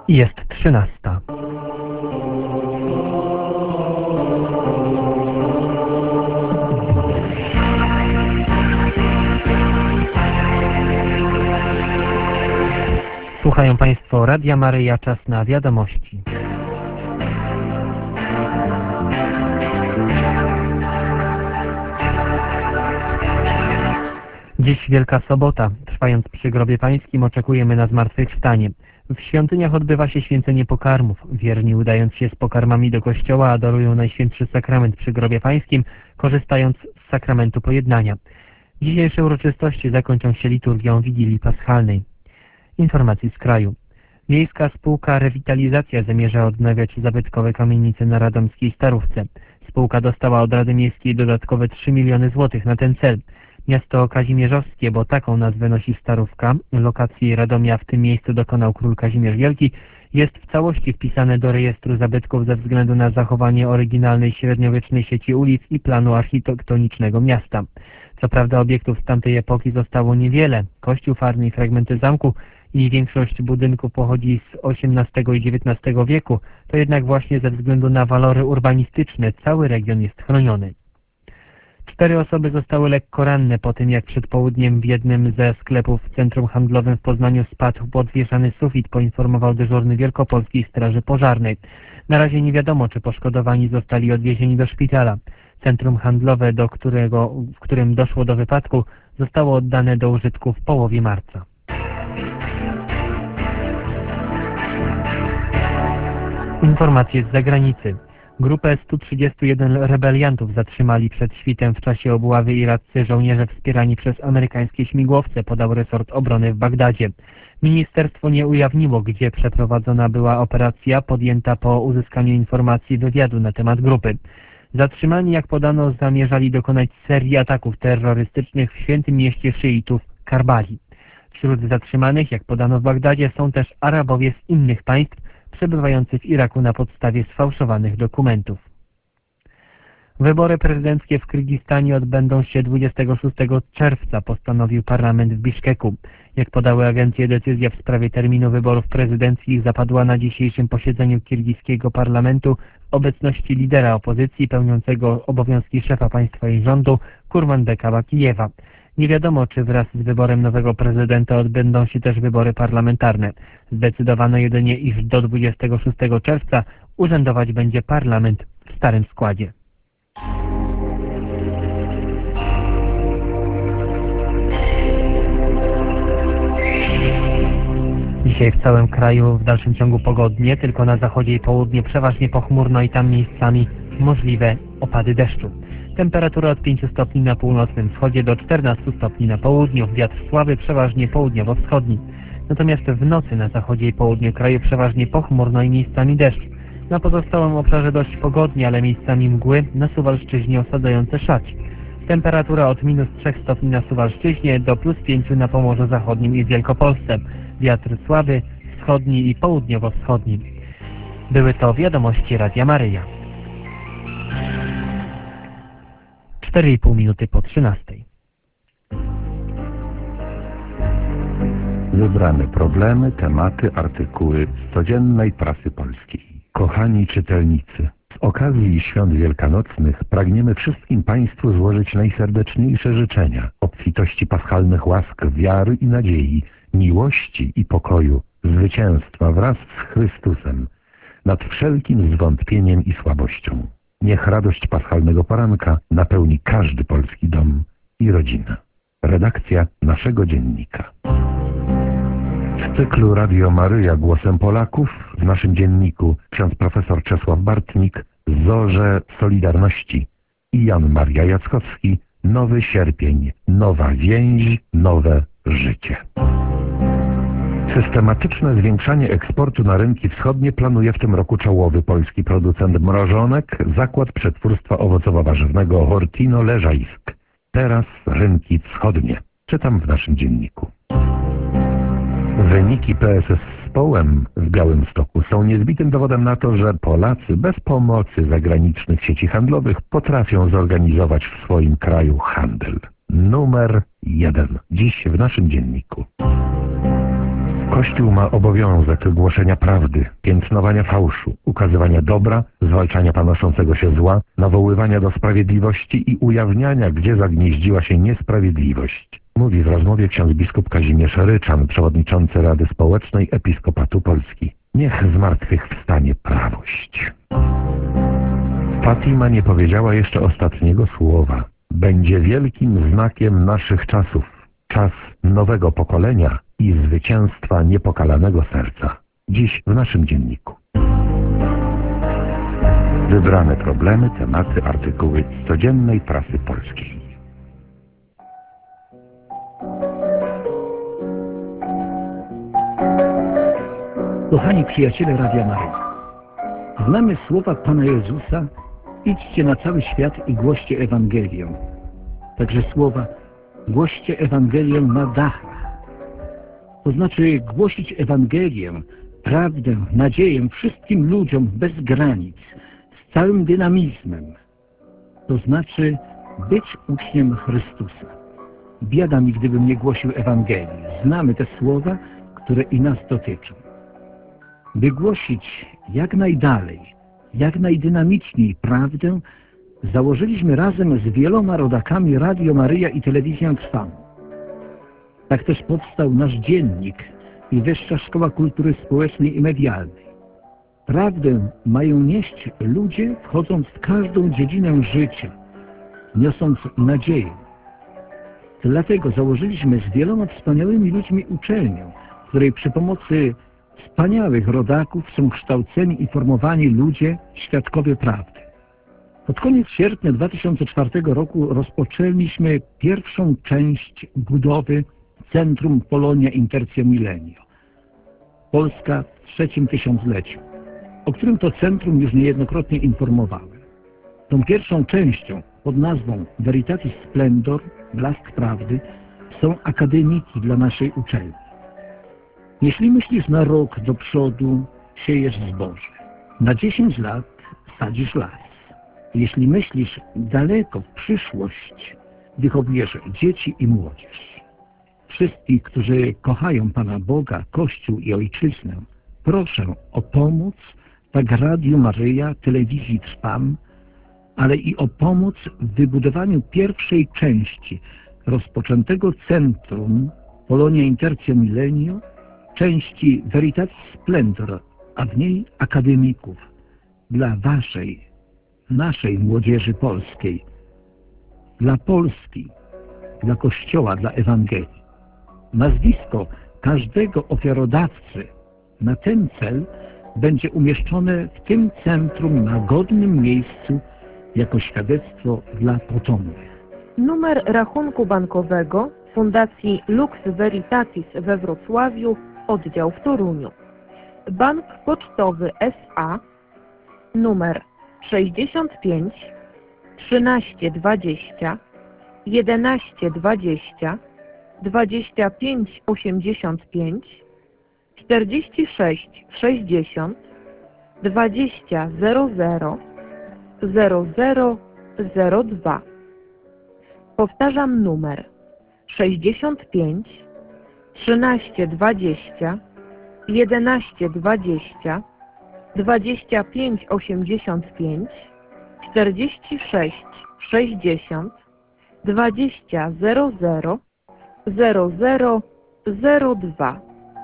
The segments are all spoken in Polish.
Jest 13. Słuchają Państwo Radia Maryja, czas na wiadomości. Dziś Wielka Sobota. Trwając przy grobie Pańskim oczekujemy na zmartwychwstanie. W świątyniach odbywa się święcenie pokarmów. Wierni, udając się z pokarmami do kościoła, adorują Najświętszy Sakrament przy grobie Pańskim, korzystając z sakramentu pojednania. Dzisiejsze uroczystości zakończą się liturgią Wigilii Paschalnej. Informacji z kraju. Miejska Spółka Rewitalizacja zamierza odnawiać zabytkowe kamienice na radomskiej Starówce. Spółka dostała od Rady Miejskiej dodatkowe 3 miliony złotych na ten cel. Miasto Kazimierzowskie, bo taką nazwę nosi Starówka, lokacji Radomia w tym miejscu dokonał król Kazimierz Wielki, jest w całości wpisane do rejestru zabytków ze względu na zachowanie oryginalnej średniowiecznej sieci ulic i planu architektonicznego miasta. Co prawda obiektów z tamtej epoki zostało niewiele. Kościół farny i fragmenty zamku i większość budynków pochodzi z XVIII i XIX wieku, to jednak właśnie ze względu na walory urbanistyczne cały region jest chroniony. 4 osoby zostały lekko ranne po tym, jak przed południem w jednym ze sklepów w centrum handlowym w Poznaniu spadł podwieszany sufit, poinformował dyżurny Wielkopolskiej Straży Pożarnej. Na razie nie wiadomo, czy poszkodowani zostali odwiezieni do szpitala. Centrum handlowe, w którym doszło do wypadku, zostało oddane do użytku w połowie marca. Informacje z zagranicy. Grupę 131 rebeliantów zatrzymali przed świtem w czasie obławy iraccy żołnierze wspierani przez amerykańskie śmigłowce, podał resort obrony w Bagdadzie. Ministerstwo nie ujawniło, gdzie przeprowadzona była operacja podjęta po uzyskaniu informacji wywiadu na temat grupy. Zatrzymani, jak podano, zamierzali dokonać serii ataków terrorystycznych w świętym mieście szyitów Karbali. Wśród zatrzymanych, jak podano w Bagdadzie, są też Arabowie z innych państw, przebywający w Iraku na podstawie sfałszowanych dokumentów. Wybory prezydenckie w Kirgistanie odbędą się 26 czerwca, postanowił parlament w Biszkeku. Jak podały agencje, decyzja w sprawie terminu wyborów prezydenckich zapadła na dzisiejszym posiedzeniu kirgiskiego parlamentu w obecności lidera opozycji pełniącego obowiązki szefa państwa i rządu Kurmanbeka Bakijewa. Nie wiadomo, czy wraz z wyborem nowego prezydenta odbędą się też wybory parlamentarne. Zdecydowano jedynie, iż do 26 czerwca urzędować będzie parlament w starym składzie. Dzisiaj w całym kraju w dalszym ciągu pogodnie, tylko na zachodzie i południu przeważnie pochmurno i tam miejscami możliwe opady deszczu. Temperatura od 5 stopni na północnym wschodzie do 14 stopni na południu. Wiatr słaby, przeważnie południowo-wschodni. Natomiast w nocy na zachodzie i południu kraju przeważnie pochmurno i miejscami deszcz. Na pozostałym obszarze dość pogodnie, ale miejscami mgły, na Suwalszczyźnie osadzające szać. Temperatura od -3 stopni na Suwalszczyźnie do +5 na Pomorzu Zachodnim i w Wielkopolsce. Wiatr słaby, wschodni i południowo-wschodni. Były to wiadomości Radia Maryja. 4,5 minuty po 13. Wybrane problemy, tematy, artykuły z codziennej prasy polskiej. Kochani czytelnicy, z okazji świąt wielkanocnych pragniemy wszystkim Państwu złożyć najserdeczniejsze życzenia obfitości paschalnych łask, wiary i nadziei, miłości i pokoju, zwycięstwa wraz z Chrystusem nad wszelkim zwątpieniem i słabością. Niech radość paschalnego poranka napełni każdy polski dom i rodzinę. Redakcja naszego dziennika. W cyklu Radio Maryja Głosem Polaków w naszym dzienniku ksiądz profesor Czesław Bartnik, Zorze Solidarności i Jan Maria Jackowski, Nowy Sierpień, nowa więź, nowe życie. Systematyczne zwiększanie eksportu na rynki wschodnie planuje w tym roku czołowy polski producent mrożonek, Zakład Przetwórstwa Owocowo-Warzywnego Hortino Leżajsk. Teraz rynki wschodnie. Czytam w naszym dzienniku. Wyniki PSS z Połem w Białymstoku są niezbitym dowodem na to, że Polacy bez pomocy zagranicznych sieci handlowych potrafią zorganizować w swoim kraju handel. Numer 1. Dziś w naszym dzienniku. Kościół ma obowiązek głoszenia prawdy, piętnowania fałszu, ukazywania dobra, zwalczania panoszącego się zła, nawoływania do sprawiedliwości i ujawniania, gdzie zagnieździła się niesprawiedliwość. Mówi w rozmowie ksiądz biskup Kazimierz Ryczan, przewodniczący Rady Społecznej Episkopatu Polski. Niech zmartwychwstanie prawość. Fatima nie powiedziała jeszcze ostatniego słowa. Będzie wielkim znakiem naszych czasów. Czas nowego pokolenia i zwycięstwa niepokalanego serca. Dziś w naszym dzienniku. Wybrane problemy, tematy, artykuły z codziennej prasy polskiej. Kochani przyjaciele Radia Maryja, znamy słowa Pana Jezusa: idźcie na cały świat i głoście Ewangelię. Także słowa: głoście Ewangelię na dachach. To znaczy głosić Ewangelię, prawdę, nadzieję wszystkim ludziom bez granic, z całym dynamizmem. To znaczy być uczniem Chrystusa. Biada mi, gdybym nie głosił Ewangelii. Znamy te słowa, które i nas dotyczą. By głosić jak najdalej, jak najdynamiczniej prawdę, założyliśmy razem z wieloma rodakami Radio Maryja i Telewizja Trwam. Tak też powstał nasz dziennik i Wyższa Szkoła Kultury Społecznej i Medialnej. Prawdę mają nieść ludzie, wchodząc w każdą dziedzinę życia, niosąc nadzieję. Dlatego założyliśmy z wieloma wspaniałymi ludźmi uczelnię, w której przy pomocy wspaniałych rodaków są kształceni i formowani ludzie, świadkowie prawdy. Pod koniec sierpnia 2004 roku rozpoczęliśmy pierwszą część budowy Centrum Polonia Intertio Milenio. Polska w trzecim tysiącleciu, o którym to centrum już niejednokrotnie informowałem. Tą pierwszą częścią pod nazwą Veritatis Splendor, Blask Prawdy, są akademiki dla naszej uczelni. Jeśli myślisz na rok do przodu, siejesz zboże. Na 10 lat sadzisz las. Jeśli myślisz daleko w przyszłość, wychowujesz dzieci i młodzież. Wszystkich, którzy kochają Pana Boga, Kościół i Ojczyznę, proszę o pomoc tak Radiu Maryja, Telewizji Trwam, ale i o pomoc w wybudowaniu pierwszej części rozpoczętego Centrum Polonia Intertio Milenio, części Veritatis Splendor, a w niej akademików dla waszej, naszej młodzieży polskiej, dla Polski, dla Kościoła, dla Ewangelii. Nazwisko każdego ofiarodawcy na ten cel będzie umieszczone w tym centrum na godnym miejscu jako świadectwo dla potomnych. Numer rachunku bankowego Fundacji Lux Veritatis we Wrocławiu, oddział w Toruniu. Bank Pocztowy S.A. numer 65 1320 1120 25 85 46 60 20 00 0002. Powtarzam numer 65 1320 1120 25 85 46 60 20 00 0002.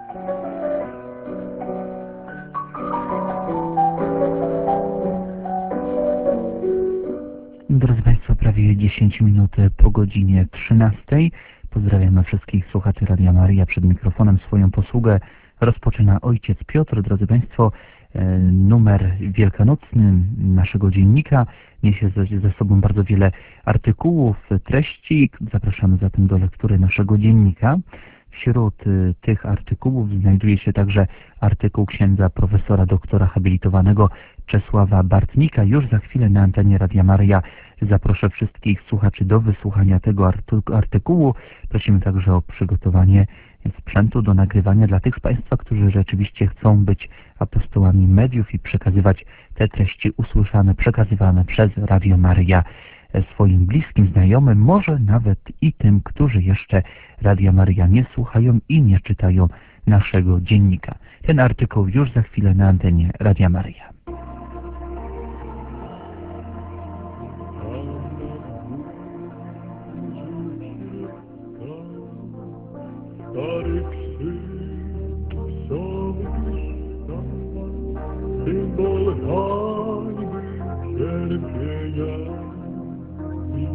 Drodzy Państwo, prawie 10 minut po godzinie 13. Pozdrawiamy wszystkich słuchaczy Radia Maryja. Przed mikrofonem swoją posługę rozpoczyna ojciec Piotr. Drodzy Państwo, numer wielkanocny naszego dziennika niesie ze sobą bardzo wiele artykułów, treści. Zapraszamy zatem do lektury naszego dziennika. Wśród tych artykułów znajduje się także artykuł księdza profesora doktora habilitowanego Czesława Bartnika. Już za chwilę na antenie Radia Maryja zaproszę wszystkich słuchaczy do wysłuchania tego artykułu. Prosimy także o przygotowanie sprzętu do nagrywania dla tych z Państwa, którzy rzeczywiście chcą być apostołami mediów i przekazywać te treści usłyszane, przekazywane przez Radio Maryja swoim bliskim, znajomym, może nawet i tym, którzy jeszcze Radia Maryja nie słuchają i nie czytają naszego dziennika. Ten artykuł już za chwilę na antenie Radia Maryja. Stary krzyż, symbol hańby, cierpienia i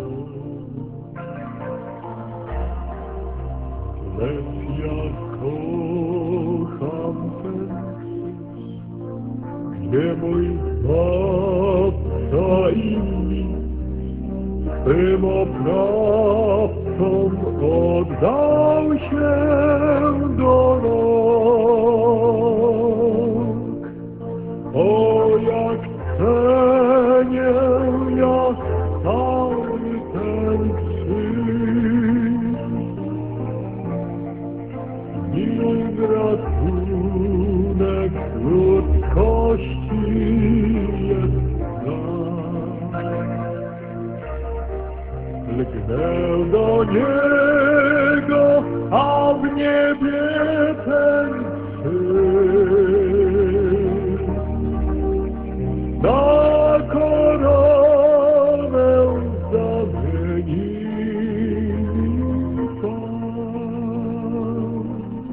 lecz ja kocham ten krzyż, gdzie mój Zbawca i mistrz swym oprawcom oddał się do rąk. O, jak cenię ja cały ten krzyż, nim ratunek ludzkości jest nam. Lgnę do niego, a w niebie ten krzyż na koronę zamieni Pan.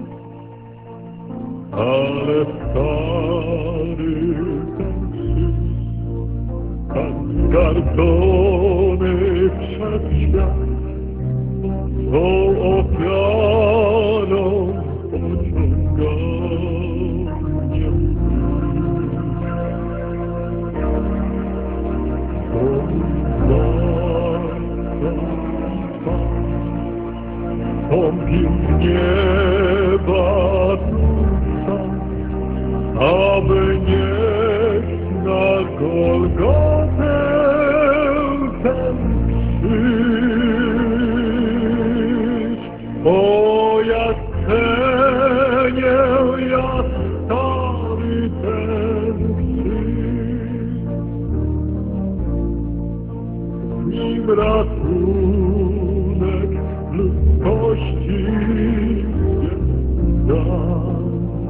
Ale stary ten krzyż, tak zgardzony przez świat, tą ofiarą pociąga mnie. Stąpił z nieba ducha, aby nieść na Golgotę ten krzyż. O, jak cenię ja stary ten krzyż, nim ratunek ludzkości jest dan.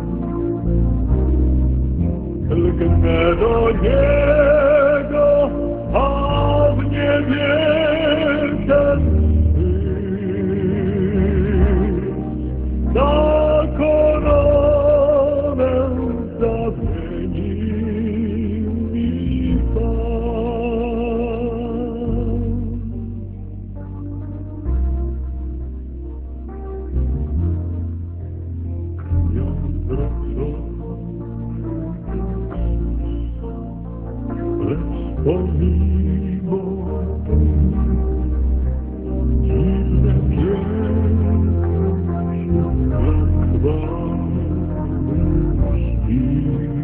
Lgnę do niego, a w niebie ten krzyż na koronę zamieni mi Pan. Krwią lecz pomimo dziwne piękno światła śpi.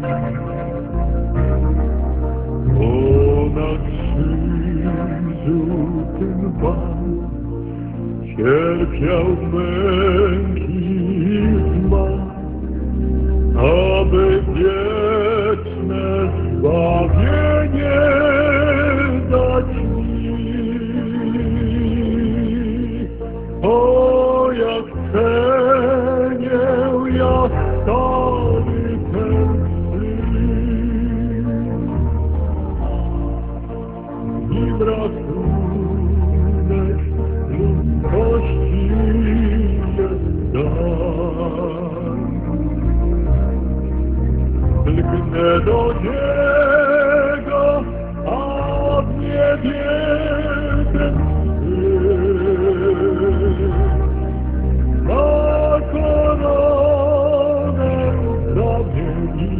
Na krzyżu tym Pan cierpiał męki i zmarł, aby wieczne zbawienie dać mi. O, jak cenię ja stary ten krzyż, nim ratunek ludzkości jest dan. Lgnę do niego, a w niebie ten krzyż na koronę zamieni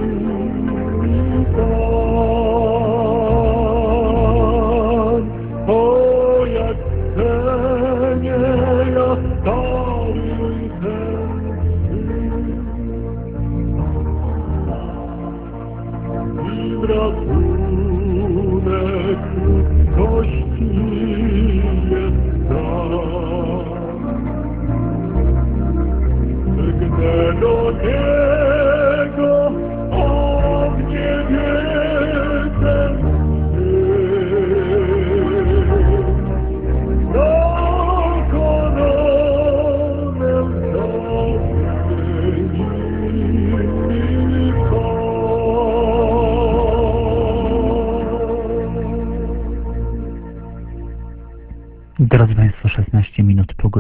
Pan. O, jak cenię ja stary ten krzyż, nim ratunek ludzkości jest dan. Lgnę do niego, a w niebie ten krzyż na koronę zamieni.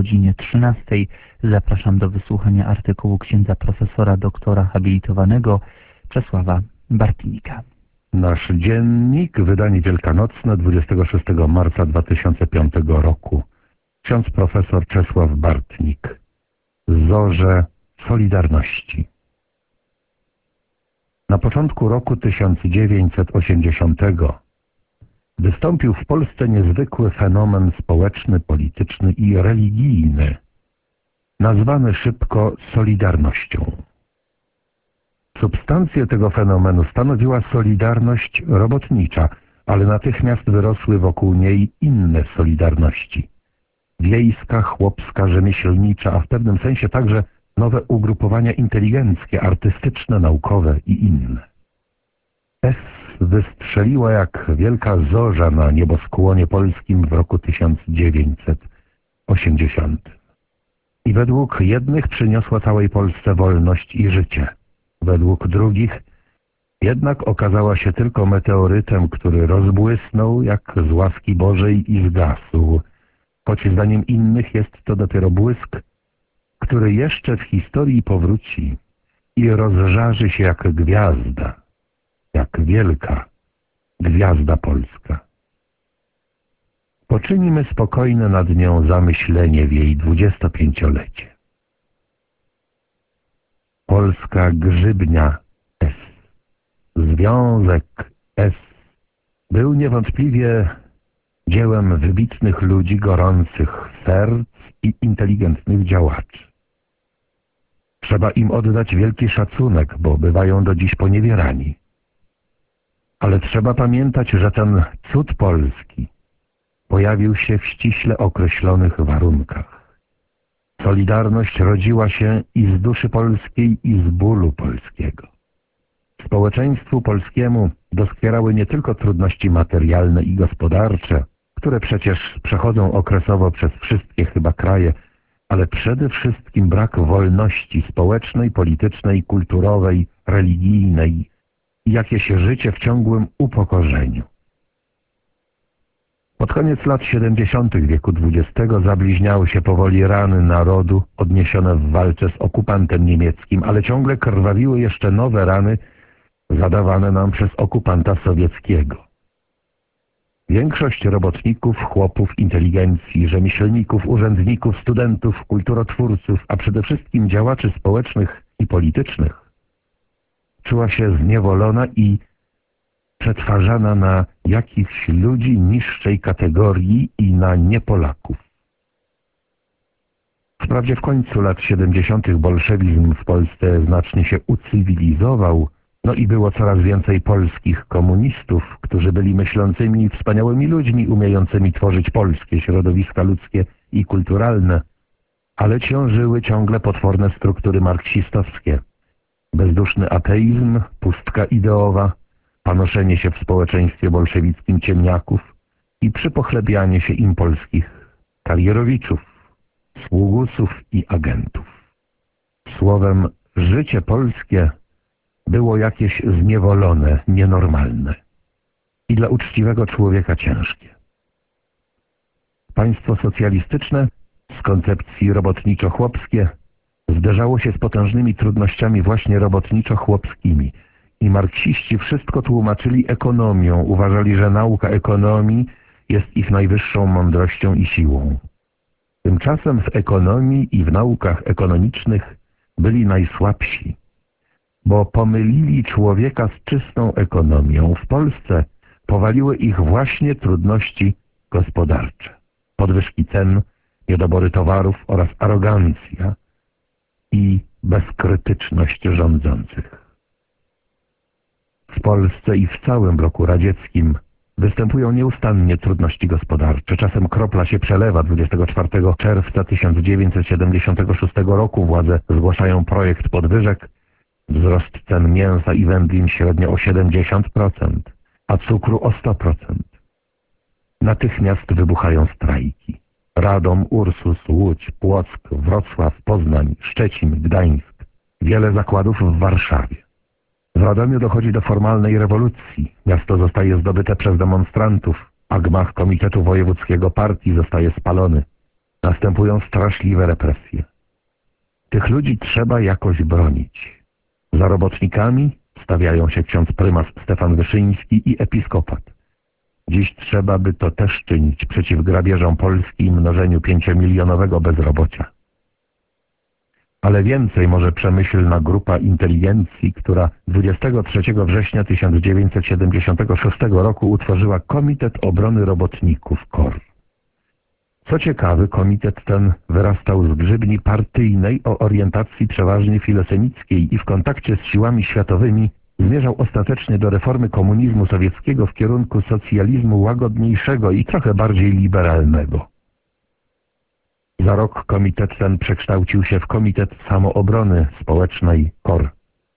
godzinie 13 zapraszam do wysłuchania artykułu księdza profesora doktora habilitowanego Czesława Bartnika. Nasz dziennik, wydanie wielkanocne 26 marca 2005 roku. Ksiądz profesor Czesław Bartnik. Zorze Solidarności. Na początku roku 1980 wystąpił w Polsce niezwykły fenomen społeczny, polityczny i religijny, nazwany szybko Solidarnością. Substancję tego fenomenu stanowiła Solidarność robotnicza, ale natychmiast wyrosły wokół niej inne Solidarności. Wiejska, chłopska, rzemieślnicza, a w pewnym sensie także nowe ugrupowania inteligenckie, artystyczne, naukowe i inne. S wystrzeliła jak wielka zorza na nieboskłonie polskim w roku 1980. I według jednych przyniosła całej Polsce wolność i życie. Według drugich jednak okazała się tylko meteorytem, który rozbłysnął jak z łaski Bożej i zgasł, choć zdaniem innych jest to dopiero błysk, który jeszcze w historii powróci i rozżarzy się jak gwiazda, jak wielka gwiazda polska. Poczynimy spokojne nad nią zamyślenie w jej 25-lecie. Polska grzybnia S, Związek S, był niewątpliwie dziełem wybitnych ludzi, gorących serc i inteligentnych działaczy. Trzeba im oddać wielki szacunek, bo bywają do dziś poniewierani. Ale trzeba pamiętać, że ten cud polski pojawił się w ściśle określonych warunkach. Solidarność rodziła się i z duszy polskiej, i z bólu polskiego. Społeczeństwu polskiemu doskwierały nie tylko trudności materialne i gospodarcze, które przecież przechodzą okresowo przez wszystkie chyba kraje, ale przede wszystkim brak wolności społecznej, politycznej, kulturowej, religijnej i jakieś życie w ciągłym upokorzeniu. Pod koniec lat 70. wieku XX zabliźniały się powoli rany narodu odniesione w walce z okupantem niemieckim, ale ciągle krwawiły jeszcze nowe rany zadawane nam przez okupanta sowieckiego. Większość robotników, chłopów, inteligencji, rzemieślników, urzędników, studentów, kulturotwórców, a przede wszystkim działaczy społecznych i politycznych czuła się zniewolona i przetwarzana na jakichś ludzi niższej kategorii i na niepolaków. Wprawdzie w końcu lat 70. bolszewizm w Polsce znacznie się ucywilizował, no i było coraz więcej polskich komunistów, którzy byli myślącymi, wspaniałymi ludźmi, umiejącymi tworzyć polskie środowiska ludzkie i kulturalne, ale ciążyły ciągle potworne struktury marksistowskie. Bezduszny ateizm, pustka ideowa, panoszenie się w społeczeństwie bolszewickim ciemniaków i przypochlebianie się im polskich karierowiczów, sługusów i agentów. Słowem, życie polskie było jakieś zniewolone, nienormalne i dla uczciwego człowieka ciężkie. Państwo socjalistyczne z koncepcji robotniczo-chłopskie zderzało się z potężnymi trudnościami właśnie robotniczo-chłopskimi i marksiści wszystko tłumaczyli ekonomią, uważali, że nauka ekonomii jest ich najwyższą mądrością i siłą. Tymczasem w ekonomii i w naukach ekonomicznych byli najsłabsi, bo pomylili człowieka z czystą ekonomią. W Polsce powaliły ich właśnie trudności gospodarcze, podwyżki cen, niedobory towarów oraz arogancja i bezkrytyczność rządzących. W Polsce i w całym bloku radzieckim występują nieustannie trudności gospodarcze. Czasem kropla się przelewa. 24 czerwca 1976 roku władze zgłaszają projekt podwyżek. Wzrost cen mięsa i wędlin średnio o 70%, a cukru o 100%. Natychmiast wybuchają strajki. Radom, Ursus, Łódź, Płock, Wrocław, Poznań, Szczecin, Gdańsk. Wiele zakładów w Warszawie. W Radomiu dochodzi do formalnej rewolucji. Miasto zostaje zdobyte przez demonstrantów, a gmach Komitetu Wojewódzkiego Partii zostaje spalony. Następują straszliwe represje. Tych ludzi trzeba jakoś bronić. Za robotnikami stawiają się ksiądz prymas Stefan Wyszyński i episkopat. Dziś trzeba by to też czynić przeciw grabieżom Polski i mnożeniu 5-milionowego bezrobocia. Ale więcej może przemyślna grupa inteligencji, która 23 września 1976 roku utworzyła Komitet Obrony Robotników KOR. Co ciekawe, komitet ten wyrastał z grzybni partyjnej o orientacji przeważnie filosemickiej i w kontakcie z siłami światowymi zmierzał ostatecznie do reformy komunizmu sowieckiego w kierunku socjalizmu łagodniejszego i trochę bardziej liberalnego. Za rok komitet ten przekształcił się w Komitet Samoobrony Społecznej KOR.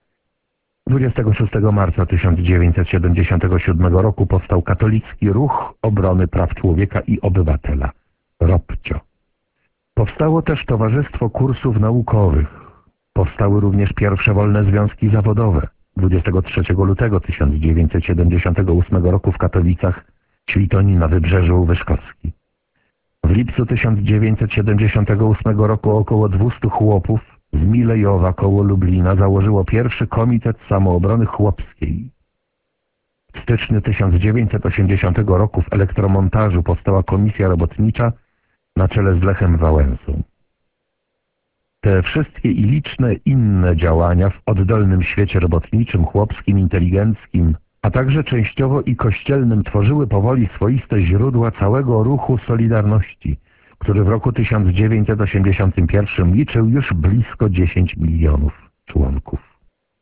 26 marca 1977 roku powstał Katolicki Ruch Obrony Praw Człowieka i Obywatela, ROPCIO. Powstało też Towarzystwo Kursów Naukowych. Powstały również pierwsze wolne związki zawodowe. 23 lutego 1978 roku w Katowicach, Świtoni na Wybrzeżu Wyszkowskim. W lipcu 1978 roku około 200 chłopów z Milejowa koło Lublina założyło pierwszy Komitet Samoobrony Chłopskiej. W styczniu 1980 roku w elektromontażu powstała Komisja Robotnicza na czele z Lechem Wałęsą. Te wszystkie i liczne inne działania w oddolnym świecie robotniczym, chłopskim, inteligenckim, a także częściowo i kościelnym tworzyły powoli swoiste źródła całego ruchu Solidarności, który w roku 1981 liczył już blisko 10 milionów członków.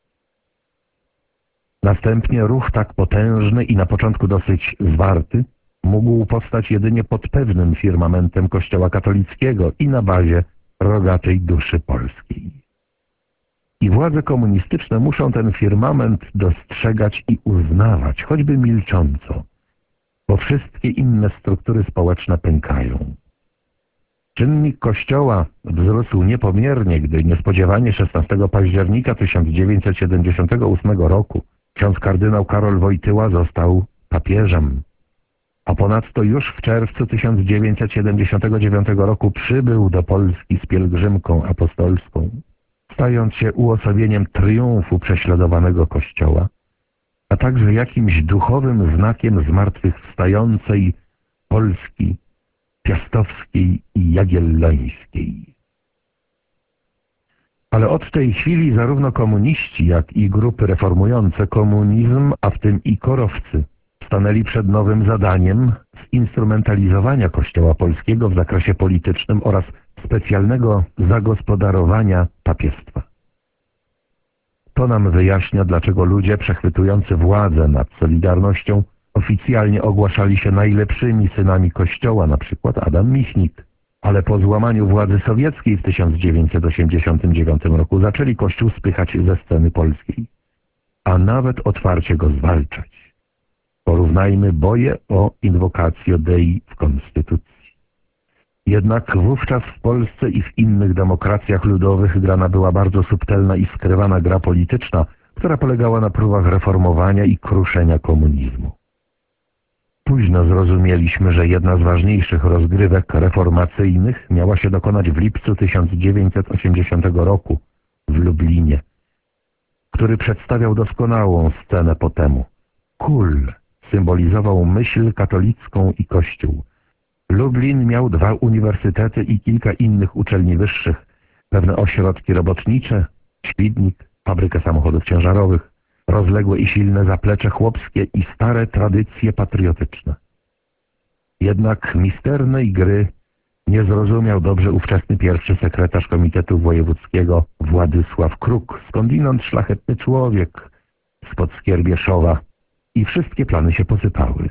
Następnie ruch tak potężny i na początku dosyć zwarty mógł powstać jedynie pod pewnym firmamentem Kościoła katolickiego i na bazie rogatej duszy polskiej. I władze komunistyczne muszą ten firmament dostrzegać i uznawać, choćby milcząco, bo wszystkie inne struktury społeczne pękają. Czynnik Kościoła wzrósł niepomiernie, gdy niespodziewanie 16 października 1978 roku ksiądz kardynał Karol Wojtyła został papieżem, a ponadto już w czerwcu 1979 roku przybył do Polski z pielgrzymką apostolską, stając się uosobieniem triumfu prześladowanego Kościoła, a także jakimś duchowym znakiem zmartwychwstającej Polski piastowskiej i jagiellońskiej. Ale od tej chwili zarówno komuniści, jak i grupy reformujące komunizm, a w tym i korowcy, stanęli przed nowym zadaniem zinstrumentalizowania Kościoła polskiego w zakresie politycznym oraz specjalnego zagospodarowania papiestwa. To nam wyjaśnia, dlaczego ludzie przechwytujący władzę nad Solidarnością oficjalnie ogłaszali się najlepszymi synami Kościoła, np. Adam Michnik, ale po złamaniu władzy sowieckiej w 1989 roku zaczęli Kościół spychać ze sceny polskiej, a nawet otwarcie go zwalczać. Porównajmy boje o inwocatio Dei w Konstytucji. Jednak wówczas w Polsce i w innych demokracjach ludowych grana była bardzo subtelna i skrywana gra polityczna, która polegała na próbach reformowania i kruszenia komunizmu. Późno zrozumieliśmy, że jedna z ważniejszych rozgrywek reformacyjnych miała się dokonać w lipcu 1980 roku w Lublinie, który przedstawiał doskonałą scenę po temu. Kul symbolizował myśl katolicką i Kościół. Lublin miał 2 uniwersytety i kilka innych uczelni wyższych, pewne ośrodki robotnicze, Świdnik, fabrykę samochodów ciężarowych, rozległe i silne zaplecze chłopskie i stare tradycje patriotyczne. Jednak misternej gry nie zrozumiał dobrze ówczesny pierwszy sekretarz Komitetu Wojewódzkiego Władysław Kruk, skądinąd szlachetny człowiek spod Skierbieszowa, i wszystkie plany się posypały.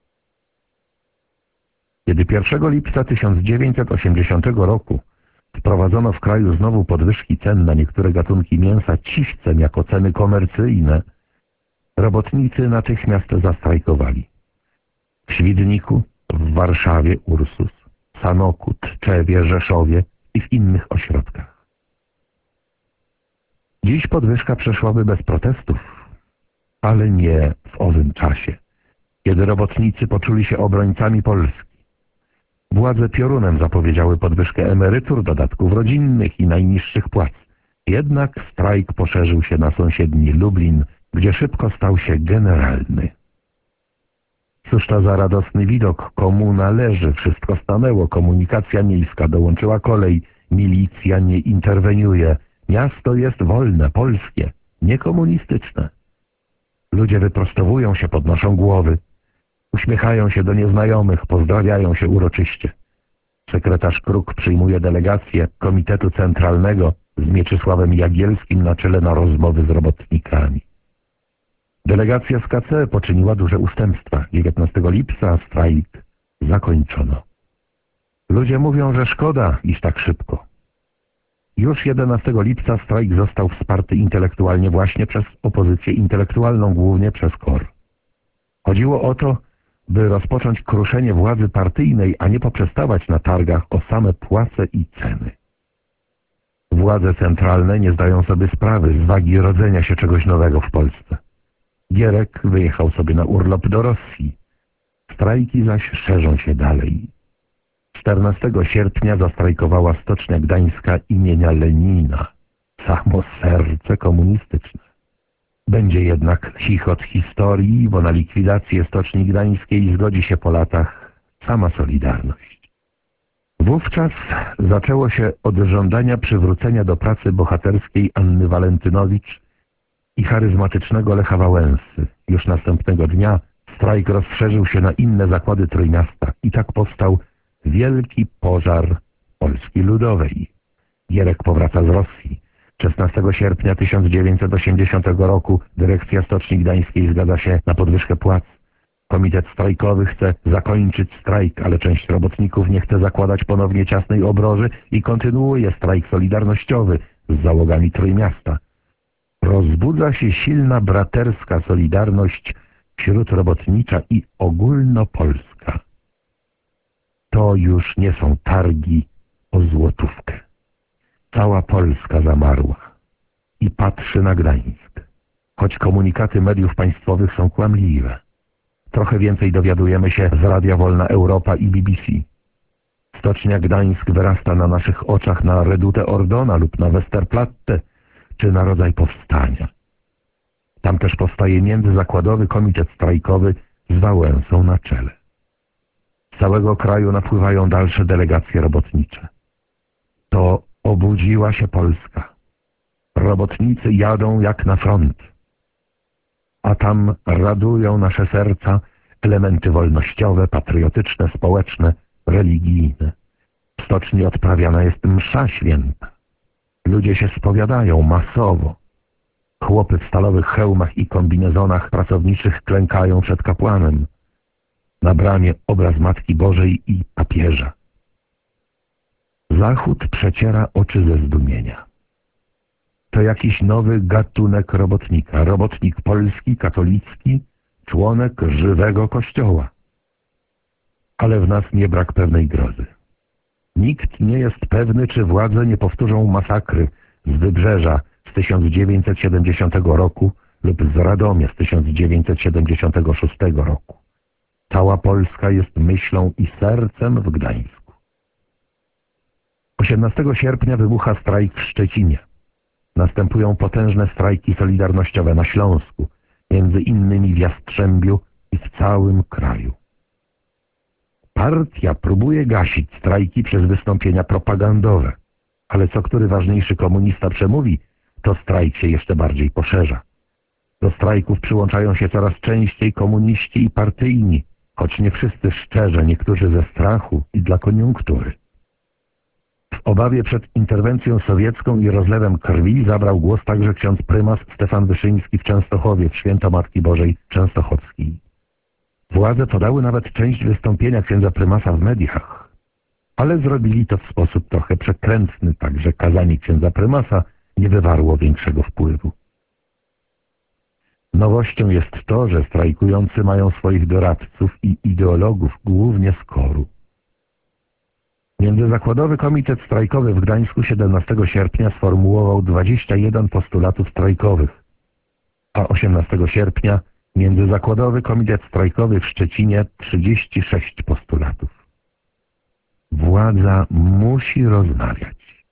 Kiedy 1 lipca 1980 roku wprowadzono w kraju znowu podwyżki cen na niektóre gatunki mięsa ciwcem jako ceny komercyjne, robotnicy natychmiast zastrajkowali. W Świdniku, w Warszawie Ursus, Sanoku, Tczewie, Rzeszowie i w innych ośrodkach. Dziś podwyżka przeszłaby bez protestów, ale nie w owym czasie, kiedy robotnicy poczuli się obrońcami Polski. Władze piorunem zapowiedziały podwyżkę emerytur, dodatków rodzinnych i najniższych płac. Jednak strajk poszerzył się na sąsiedni Lublin, gdzie szybko stał się generalny. Cóż to za radosny widok, komuna leży, wszystko stanęło, komunikacja miejska dołączyła kolej, milicja nie interweniuje, miasto jest wolne, polskie, niekomunistyczne. Ludzie wyprostowują się, podnoszą głowy, uśmiechają się do nieznajomych, pozdrawiają się uroczyście. Sekretarz Kruk przyjmuje delegację Komitetu Centralnego z Mieczysławem Jagielskim na czele na rozmowy z robotnikami. Delegacja z KC poczyniła duże ustępstwa. 19 lipca strajk zakończono. Ludzie mówią, że szkoda iść tak szybko. Już 11 lipca strajk został wsparty intelektualnie właśnie przez opozycję intelektualną, głównie przez KOR. Chodziło o to, by rozpocząć kruszenie władzy partyjnej, a nie poprzestawać na targach o same płace i ceny. Władze centralne nie zdają sobie sprawy z wagi rodzenia się czegoś nowego w Polsce. Gierek wyjechał sobie na urlop do Rosji. Strajki zaś szerzą się dalej. 14 sierpnia zastrajkowała Stocznia Gdańska imienia Lenina. Samo serce komunistyczne. Będzie jednak chichot historii, bo na likwidację Stoczni Gdańskiej zgodzi się po latach sama Solidarność. Wówczas zaczęło się od żądania przywrócenia do pracy bohaterskiej Anny Walentynowicz i charyzmatycznego Lecha Wałęsy. Już następnego dnia strajk rozszerzył się na inne zakłady Trójmiasta i tak powstał wielki pożar Polski Ludowej. Gierek powraca z Rosji. 16 sierpnia 1980 roku dyrekcja Stoczni Gdańskiej zgadza się na podwyżkę płac. Komitet strajkowy chce zakończyć strajk, ale część robotników nie chce zakładać ponownie ciasnej obroży i kontynuuje strajk solidarnościowy z załogami Trójmiasta. Rozbudza się silna braterska solidarność wśród robotnicza i ogólnopolska. To już nie są targi o złotówkę. Cała Polska zamarła i patrzy na Gdańsk, choć komunikaty mediów państwowych są kłamliwe. Trochę więcej dowiadujemy się z Radia Wolna Europa i BBC. Stocznia Gdańsk wyrasta na naszych oczach na redutę Ordona lub na Westerplatte, czy na rodzaj powstania. Tam też powstaje międzyzakładowy komitet strajkowy z Wałęsą na czele. Z całego kraju napływają dalsze delegacje robotnicze. To obudziła się Polska. Robotnicy jadą jak na front. A tam radują nasze serca elementy wolnościowe, patriotyczne, społeczne, religijne. W stoczni odprawiana jest msza święta. Ludzie się spowiadają masowo. Chłopy w stalowych hełmach i kombinezonach pracowniczych klękają przed kapłanem. Na bramie obraz Matki Bożej i papieża. Zachód przeciera oczy ze zdumienia. To jakiś nowy gatunek robotnika. Robotnik polski, katolicki, członek żywego kościoła. Ale w nas nie brak pewnej grozy. Nikt nie jest pewny, czy władze nie powtórzą masakry z Wybrzeża z 1970 roku lub z Radomia z 1976 roku. Cała Polska jest myślą i sercem w Gdańsku. 18 sierpnia wybucha strajk w Szczecinie. Następują potężne strajki solidarnościowe na Śląsku, między innymi w Jastrzębiu i w całym kraju. Partia próbuje gasić strajki przez wystąpienia propagandowe, ale co który ważniejszy komunista przemówi, to strajk się jeszcze bardziej poszerza. Do strajków przyłączają się coraz częściej komuniści i partyjni, choć nie wszyscy szczerze, niektórzy ze strachu i dla koniunktury. W obawie przed interwencją sowiecką i rozlewem krwi zabrał głos także ksiądz prymas Stefan Wyszyński w Częstochowie w Święto Matki Bożej Częstochowskiej. Władze podały nawet część wystąpienia księdza prymasa w mediach, ale zrobili to w sposób trochę przekrętny, tak że kazanie księdza prymasa nie wywarło większego wpływu. Nowością jest to, że strajkujący mają swoich doradców i ideologów, głównie z KOR-u. Międzyzakładowy Komitet Strajkowy w Gdańsku 17 sierpnia sformułował 21 postulatów strajkowych, a 18 sierpnia Międzyzakładowy Komitet Strajkowy w Szczecinie 36 postulatów. Władza musi rozmawiać.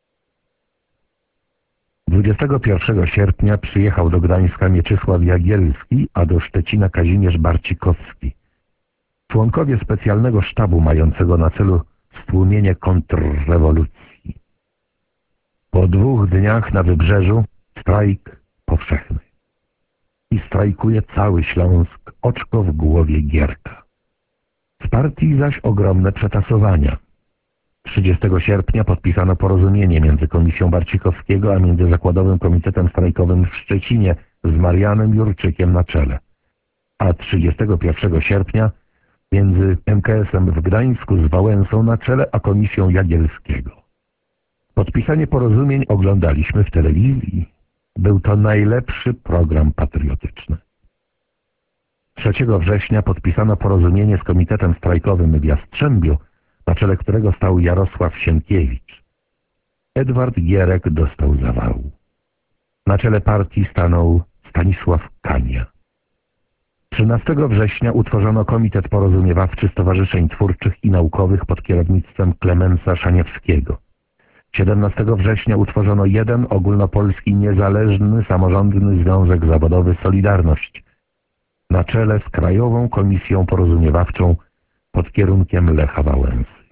21 sierpnia przyjechał do Gdańska Mieczysław Jagielski, a do Szczecina Kazimierz Barcikowski. Członkowie specjalnego sztabu mającego na celu stłumienie kontrrewolucji. Po 2 dniach na Wybrzeżu strajk powszechny. I strajkuje cały Śląsk, oczko w głowie Gierka. W partii zaś ogromne przetasowania. 30 sierpnia podpisano porozumienie między Komisją Barcikowskiego a Międzyzakładowym Komitetem Strajkowym w Szczecinie z Marianem Jurczykiem na czele. A 31 sierpnia między MKS-em w Gdańsku z Wałęsą na czele a Komisją Jagielskiego. Podpisanie porozumień oglądaliśmy w telewizji. Był to najlepszy program patriotyczny. 3 września podpisano porozumienie z Komitetem Strajkowym w Jastrzębiu, na czele którego stał Jarosław Sienkiewicz. Edward Gierek dostał zawału. Na czele partii stanął Stanisław Kania. 13 września utworzono Komitet Porozumiewawczy Stowarzyszeń Twórczych i Naukowych pod kierownictwem Klemensa Szaniewskiego. 17 września utworzono jeden ogólnopolski niezależny samorządny związek zawodowy Solidarność na czele z Krajową Komisją Porozumiewawczą pod kierunkiem Lecha Wałęsy.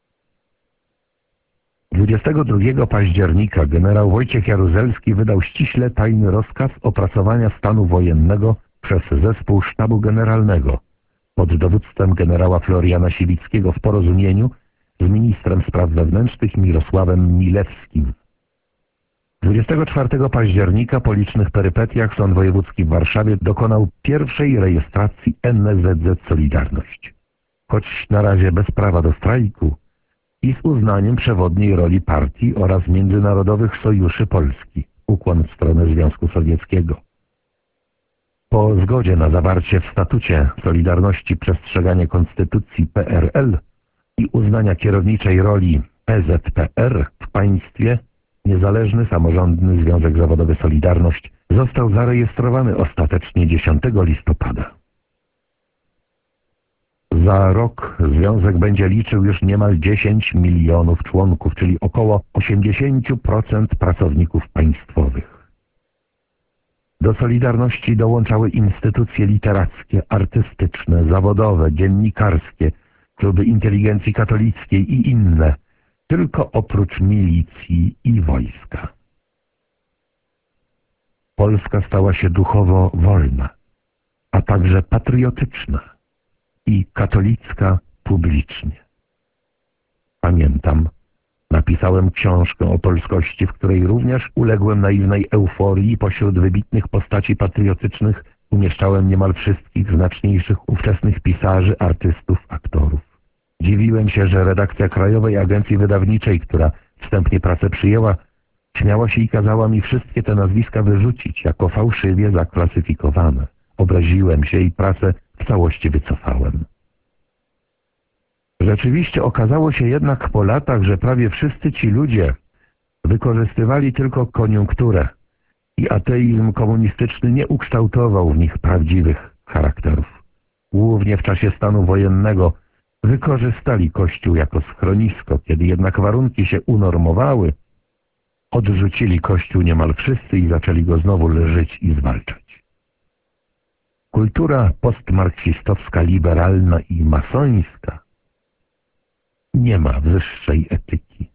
22 października generał Wojciech Jaruzelski wydał ściśle tajny rozkaz opracowania stanu wojennego przez zespół sztabu generalnego pod dowództwem generała Floriana Siwickiego w porozumieniu z ministrem spraw wewnętrznych Mirosławem Milewskim. 24 października po licznych perypetiach Sąd Wojewódzki w Warszawie dokonał pierwszej rejestracji NSZZ Solidarność. Choć na razie bez prawa do strajku i z uznaniem przewodniej roli partii oraz międzynarodowych sojuszy Polski, ukłon w stronę Związku Sowieckiego. Po zgodzie na zawarcie w statucie Solidarności przestrzeganie Konstytucji PRL i uznania kierowniczej roli PZPR w państwie, Niezależny Samorządny Związek Zawodowy Solidarność został zarejestrowany ostatecznie 10 listopada. Za rok związek będzie liczył już niemal 10 milionów członków, czyli około 80% pracowników państwowych. Do Solidarności dołączały instytucje literackie, artystyczne, zawodowe, dziennikarskie, kluby inteligencji katolickiej i inne, tylko oprócz milicji i wojska. Polska stała się duchowo wolna, a także patriotyczna i katolicka publicznie. Pamiętam, napisałem książkę o polskości, w której również uległem naiwnej euforii. Pośród wybitnych postaci patriotycznych umieszczałem niemal wszystkich znaczniejszych ówczesnych pisarzy, artystów, aktorów. Dziwiłem się, że redakcja Krajowej Agencji Wydawniczej, która wstępnie pracę przyjęła, śmiała się i kazała mi wszystkie te nazwiska wyrzucić jako fałszywie zaklasyfikowane. Obraziłem się i pracę w całości wycofałem. Rzeczywiście okazało się jednak po latach, że prawie wszyscy ci ludzie wykorzystywali tylko koniunkturę i ateizm komunistyczny nie ukształtował w nich prawdziwych charakterów. Głównie w czasie stanu wojennego wykorzystali Kościół jako schronisko, kiedy jednak warunki się unormowały, odrzucili Kościół niemal wszyscy i zaczęli go znowu leżyć i zwalczać. Kultura postmarksistowska, liberalna i masońska nie ma wyższej etyki.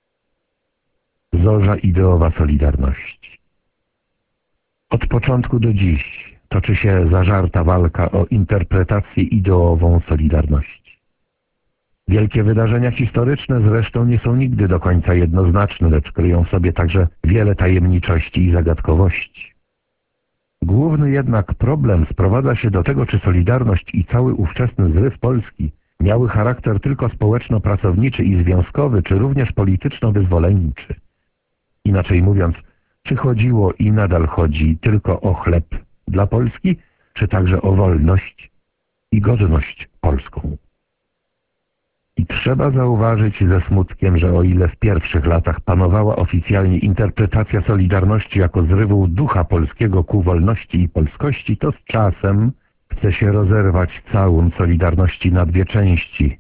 Zorza ideowa Solidarności. Od początku do dziś toczy się zażarta walka o interpretację ideową Solidarności. Wielkie wydarzenia historyczne zresztą nie są nigdy do końca jednoznaczne, lecz kryją w sobie także wiele tajemniczości i zagadkowości. Główny jednak problem sprowadza się do tego, czy Solidarność i cały ówczesny zryw Polski miały charakter tylko społeczno-pracowniczy i związkowy, czy również polityczno-wyzwoleńczy. Inaczej mówiąc, czy chodziło i nadal chodzi tylko o chleb dla Polski, czy także o wolność i godność polską. I trzeba zauważyć ze smutkiem, że o ile w pierwszych latach panowała oficjalnie interpretacja Solidarności jako zrywu ducha polskiego ku wolności i polskości, to z czasem chce się rozerwać całun Solidarności na dwie części,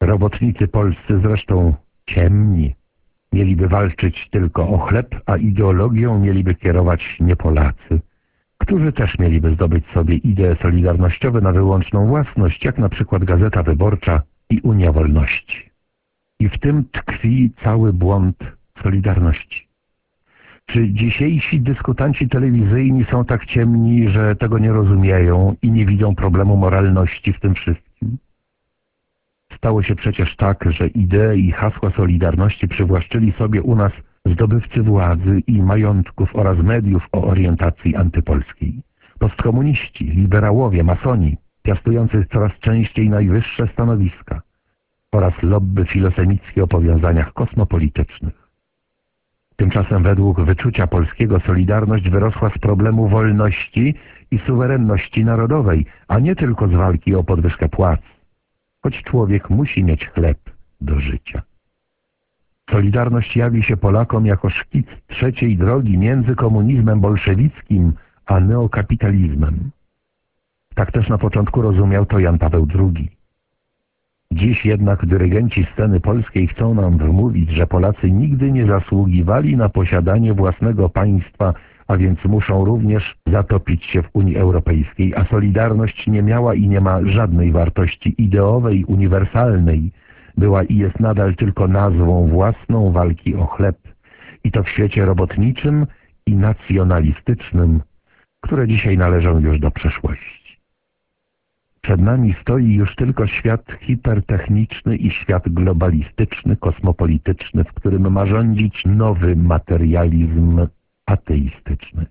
Robotnicy polscy, zresztą ciemni, mieliby walczyć tylko o chleb, a ideologią mieliby kierować nie Polacy, którzy też mieliby zdobyć sobie idee solidarnościowe na wyłączną własność, jak na przykład Gazeta Wyborcza i Unia Wolności. I w tym tkwi cały błąd Solidarności. Czy dzisiejsi dyskutanci telewizyjni są tak ciemni, że tego nie rozumieją i nie widzą problemu moralności w tym wszystkim? Stało się przecież tak, że idee i hasła Solidarności przywłaszczyli sobie u nas zdobywcy władzy i majątków oraz mediów o orientacji antypolskiej. Postkomuniści, liberałowie, masoni, piastujący coraz częściej najwyższe stanowiska oraz lobby filosemickie o powiązaniach kosmopolitycznych. Tymczasem według wyczucia polskiego Solidarność wyrosła z problemu wolności i suwerenności narodowej, a nie tylko z walki o podwyżkę płac, choć człowiek musi mieć chleb do życia. Solidarność jawi się Polakom jako szkic trzeciej drogi między komunizmem bolszewickim a neokapitalizmem. Tak też na początku rozumiał to Jan Paweł II. Dziś jednak dyrygenci sceny polskiej chcą nam wmówić, że Polacy nigdy nie zasługiwali na posiadanie własnego państwa, a więc muszą również zatopić się w Unii Europejskiej, a Solidarność nie miała i nie ma żadnej wartości ideowej, uniwersalnej. Była i jest nadal tylko nazwą własną walki o chleb. I to w świecie robotniczym i nacjonalistycznym, które dzisiaj należą już do przeszłości. Przed nami stoi już tylko świat hipertechniczny i świat globalistyczny, kosmopolityczny, w którym ma rządzić nowy materializm ateistyczny.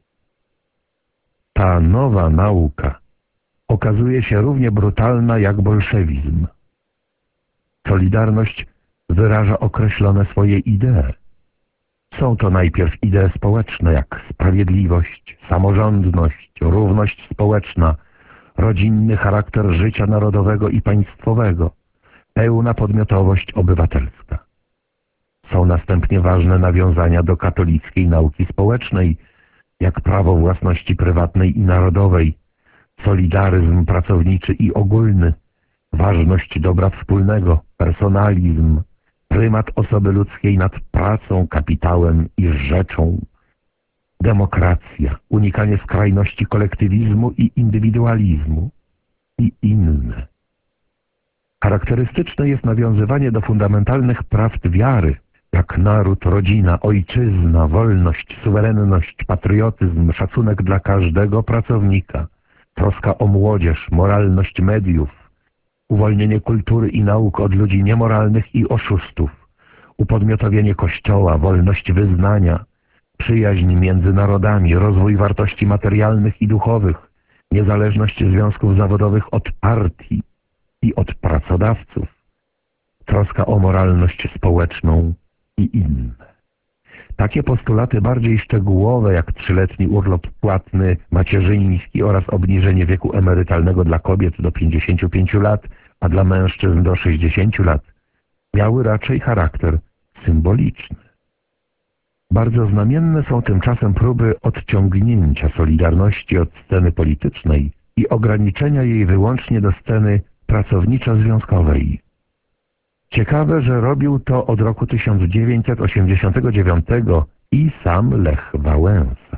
Ta nowa nauka okazuje się równie brutalna jak bolszewizm. Solidarność wyraża określone swoje idee. Są to najpierw idee społeczne jak sprawiedliwość, samorządność, równość społeczna, rodzinny charakter życia narodowego i państwowego, pełna podmiotowość obywatelska. Są następnie ważne nawiązania do katolickiej nauki społecznej, jak prawo własności prywatnej i narodowej, solidaryzm pracowniczy i ogólny, ważność dobra wspólnego, personalizm, prymat osoby ludzkiej nad pracą, kapitałem i rzeczą, demokracja, unikanie skrajności kolektywizmu i indywidualizmu i inne. Charakterystyczne jest nawiązywanie do fundamentalnych prawd wiary, jak naród, rodzina, ojczyzna, wolność, suwerenność, patriotyzm, szacunek dla każdego pracownika, troska o młodzież, moralność mediów, uwolnienie kultury i nauk od ludzi niemoralnych i oszustów, upodmiotowienie Kościoła, wolność wyznania, przyjaźń między narodami, rozwój wartości materialnych i duchowych, niezależność związków zawodowych od partii i od pracodawców, troska o moralność społeczną i inne. Takie postulaty bardziej szczegółowe jak 3-letni urlop płatny, macierzyński oraz obniżenie wieku emerytalnego dla kobiet do 55 lat, a dla mężczyzn do 60 lat, miały raczej charakter symboliczny. Bardzo znamienne są tymczasem próby odciągnięcia Solidarności od sceny politycznej i ograniczenia jej wyłącznie do sceny pracowniczo-związkowej. Ciekawe, że robił to od roku 1989 i sam Lech Wałęsa.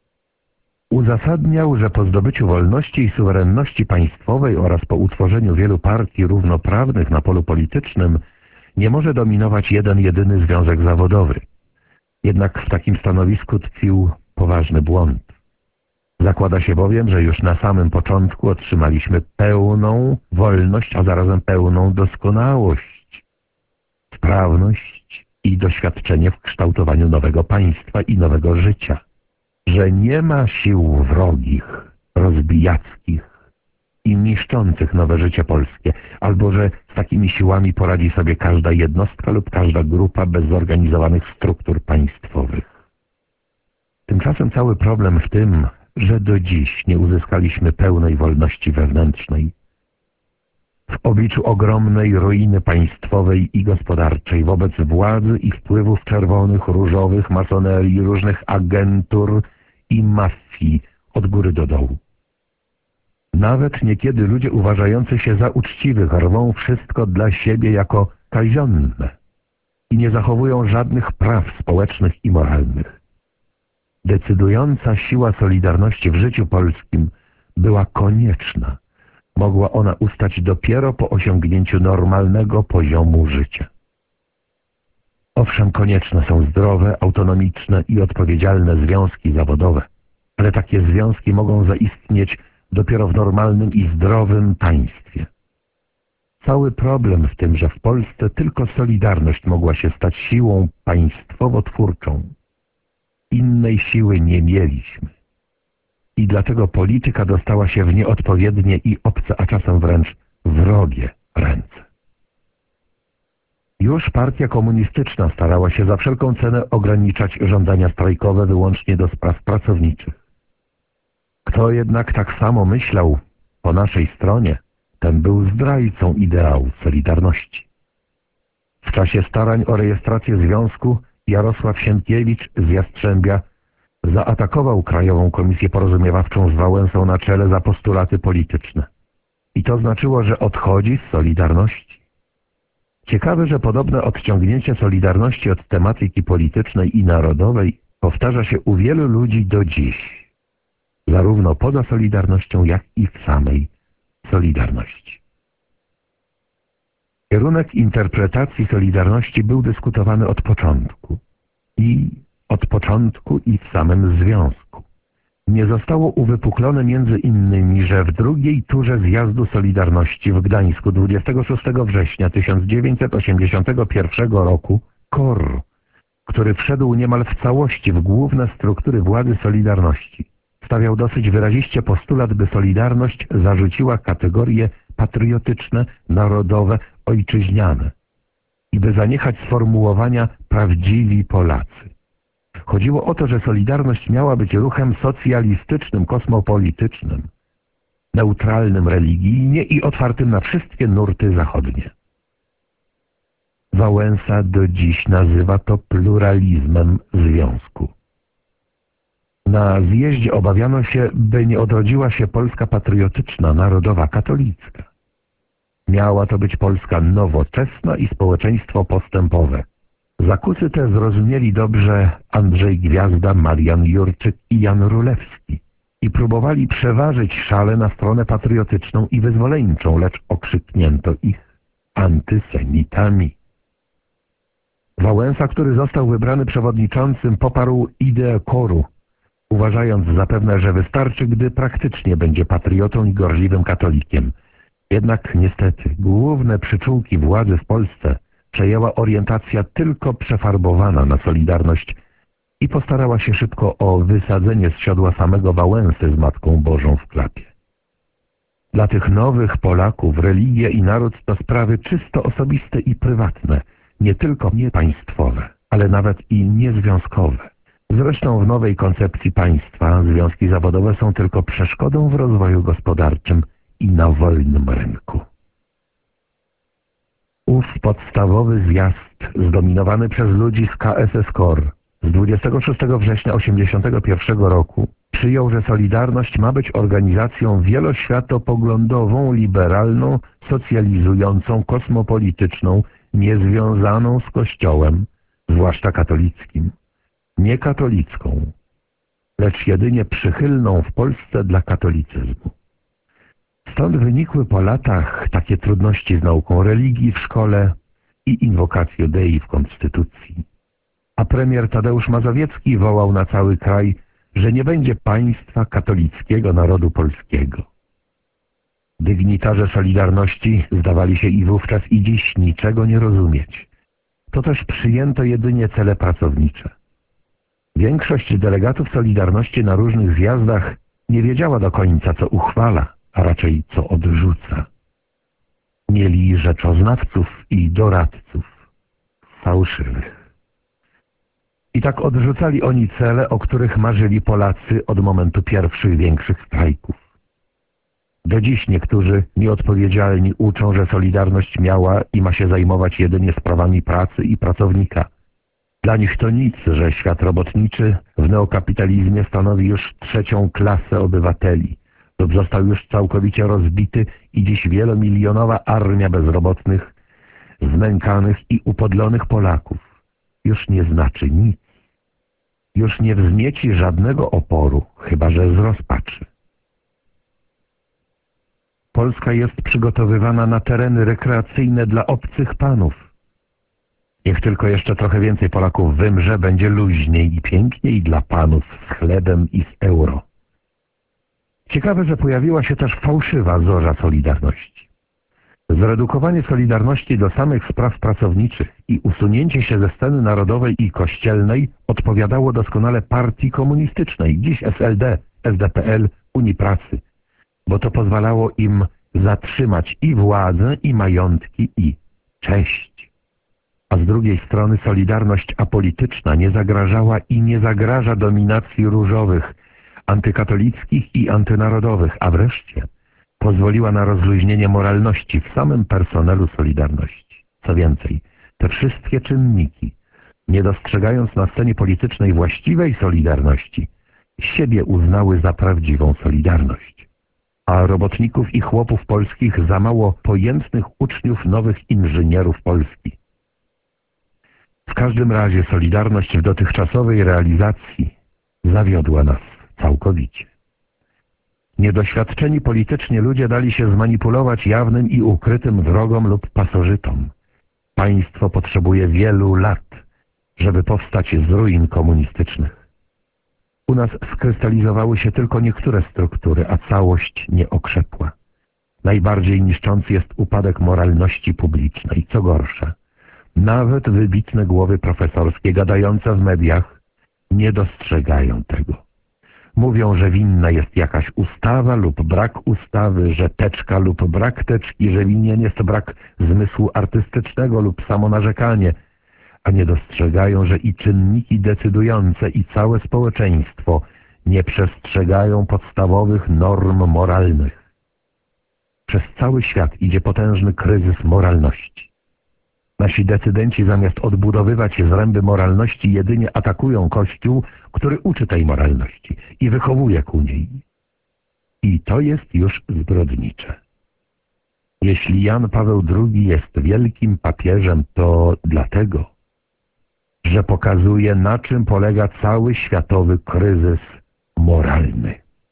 Uzasadniał, że po zdobyciu wolności i suwerenności państwowej oraz po utworzeniu wielu partii równoprawnych na polu politycznym nie może dominować jeden jedyny związek zawodowy. Jednak w takim stanowisku tkwił poważny błąd. Zakłada się bowiem, że już na samym początku otrzymaliśmy pełną wolność, a zarazem pełną doskonałość, sprawność i doświadczenie w kształtowaniu nowego państwa i nowego życia. Że nie ma sił wrogich, rozbijackich i niszczących nowe życie polskie, albo że z takimi siłami poradzi sobie każda jednostka lub każda grupa bez zorganizowanych struktur państwowych. Tymczasem cały problem w tym, że do dziś nie uzyskaliśmy pełnej wolności wewnętrznej. W obliczu ogromnej ruiny państwowej i gospodarczej, wobec władzy i wpływów czerwonych, różowych, masonerii, różnych agentur i mafii od góry do dołu. Nawet niekiedy ludzie uważający się za uczciwych rwą wszystko dla siebie jako kazionne i nie zachowują żadnych praw społecznych i moralnych. Decydująca siła Solidarności w życiu polskim była konieczna. Mogła ona ustać dopiero po osiągnięciu normalnego poziomu życia. Owszem, konieczne są zdrowe, autonomiczne i odpowiedzialne związki zawodowe, ale takie związki mogą zaistnieć dopiero w normalnym i zdrowym państwie. Cały problem w tym, że w Polsce tylko Solidarność mogła się stać siłą państwowo-twórczą. Innej siły nie mieliśmy. I dlatego polityka dostała się w nieodpowiednie i obce, a czasem wręcz wrogie ręce. Już partia komunistyczna starała się za wszelką cenę ograniczać żądania strajkowe wyłącznie do spraw pracowniczych. Kto jednak tak samo myślał po naszej stronie, ten był zdrajcą ideału Solidarności. W czasie starań o rejestrację związku Jarosław Sienkiewicz z Jastrzębia zaatakował Krajową Komisję Porozumiewawczą z Wałęsą na czele za postulaty polityczne. I to znaczyło, że odchodzi z Solidarności. Ciekawe, że podobne odciągnięcie Solidarności od tematyki politycznej i narodowej powtarza się u wielu ludzi do dziś, zarówno poza Solidarnością, jak i w samej Solidarności. Kierunek interpretacji Solidarności był dyskutowany od początku i w samym związku. Nie zostało uwypuklone między innymi, że w drugiej turze zjazdu Solidarności w Gdańsku 26 września 1981 roku KOR, który wszedł niemal w całości w główne struktury władzy Solidarności, stawiał dosyć wyraziście postulat, by Solidarność zarzuciła kategorie patriotyczne, narodowe, ojczyźniane i by zaniechać sformułowania prawdziwi Polacy. Chodziło o to, że Solidarność miała być ruchem socjalistycznym, kosmopolitycznym, neutralnym religijnie i otwartym na wszystkie nurty zachodnie. Wałęsa do dziś nazywa to pluralizmem związku. Na zjeździe obawiano się, by nie odrodziła się Polska patriotyczna, narodowa, katolicka. Miała to być Polska nowoczesna i społeczeństwo postępowe. Zakusy te zrozumieli dobrze Andrzej Gwiazda, Marian Jurczyk i Jan Rulewski i próbowali przeważyć szale na stronę patriotyczną i wyzwoleńczą, lecz okrzyknięto ich antysemitami. Wałęsa, który został wybrany przewodniczącym, poparł ideę KOR-u, uważając zapewne, że wystarczy, gdy praktycznie będzie patriotą i gorliwym katolikiem. Jednak niestety główne przyczółki władzy w Polsce przejęła orientacja tylko przefarbowana na Solidarność i postarała się szybko o wysadzenie z siodła samego Wałęsy z Matką Bożą w klapie. Dla tych nowych Polaków religia i naród to sprawy czysto osobiste i prywatne, nie tylko niepaństwowe, ale nawet i niezwiązkowe. Zresztą w nowej koncepcji państwa związki zawodowe są tylko przeszkodą w rozwoju gospodarczym i na wolnym rynku. Ów podstawowy zjazd, zdominowany przez ludzi z KSS KOR z 26 września 1981 roku, przyjął, że Solidarność ma być organizacją wieloświatopoglądową, liberalną, socjalizującą, kosmopolityczną, niezwiązaną z Kościołem, zwłaszcza katolickim, nie katolicką, lecz jedynie przychylną w Polsce dla katolicyzmu. Stąd wynikły po latach takie trudności z nauką religii w szkole i inwokacją Dei w Konstytucji. A premier Tadeusz Mazowiecki wołał na cały kraj, że nie będzie państwa katolickiego narodu polskiego. Dygnitarze Solidarności zdawali się i wówczas i dziś niczego nie rozumieć. To też przyjęto jedynie cele pracownicze. Większość delegatów Solidarności na różnych zjazdach nie wiedziała do końca, co uchwala, a raczej co odrzuca. Mieli rzeczoznawców i doradców fałszywych. I tak odrzucali oni cele, o których marzyli Polacy od momentu pierwszych większych strajków. Do dziś niektórzy nieodpowiedzialni uczą, że Solidarność miała i ma się zajmować jedynie sprawami pracy i pracownika. Dla nich to nic, że świat robotniczy w neokapitalizmie stanowi już trzecią klasę obywateli, lub został już całkowicie rozbity i dziś wielomilionowa armia bezrobotnych, znękanych i upodlonych Polaków już nie znaczy nic. Już nie wznieci żadnego oporu, chyba że z rozpaczy. Polska jest przygotowywana na tereny rekreacyjne dla obcych panów. Niech tylko jeszcze trochę więcej Polaków wymrze, będzie luźniej i piękniej dla panów z chlebem i z euro. Ciekawe, że pojawiła się też fałszywa zorza Solidarności. Zredukowanie Solidarności do samych spraw pracowniczych i usunięcie się ze sceny narodowej i kościelnej odpowiadało doskonale partii komunistycznej, dziś SLD, SDPL, Unii Pracy, bo to pozwalało im zatrzymać i władzę, i majątki, i cześć. A z drugiej strony Solidarność apolityczna nie zagrażała i nie zagraża dominacji różowych, antykatolickich i antynarodowych, a wreszcie pozwoliła na rozluźnienie moralności w samym personelu Solidarności. Co więcej, te wszystkie czynniki, nie dostrzegając na scenie politycznej właściwej Solidarności, siebie uznały za prawdziwą Solidarność. A robotników i chłopów polskich za mało pojętnych uczniów nowych inżynierów Polski. W każdym razie Solidarność w dotychczasowej realizacji zawiodła nas całkowicie. Niedoświadczeni politycznie ludzie dali się zmanipulować jawnym i ukrytym wrogom lub pasożytom. Państwo potrzebuje wielu lat, żeby powstać z ruin komunistycznych. U nas skrystalizowały się tylko niektóre struktury, a całość nie okrzepła. Najbardziej niszczący jest upadek moralności publicznej. Co gorsza, nawet wybitne głowy profesorskie gadające w mediach nie dostrzegają tego. Mówią, że winna jest jakaś ustawa lub brak ustawy, że teczka lub brak teczki, że winien jest brak zmysłu artystycznego lub samonarzekanie, a nie dostrzegają, że i czynniki decydujące i całe społeczeństwo nie przestrzegają podstawowych norm moralnych. Przez cały świat idzie potężny kryzys moralności. Nasi decydenci zamiast odbudowywać zręby moralności jedynie atakują Kościół, który uczy tej moralności i wychowuje ku niej. I to jest już zbrodnicze. Jeśli Jan Paweł II jest wielkim papieżem, to dlatego, że pokazuje, na czym polega cały światowy kryzys moralny.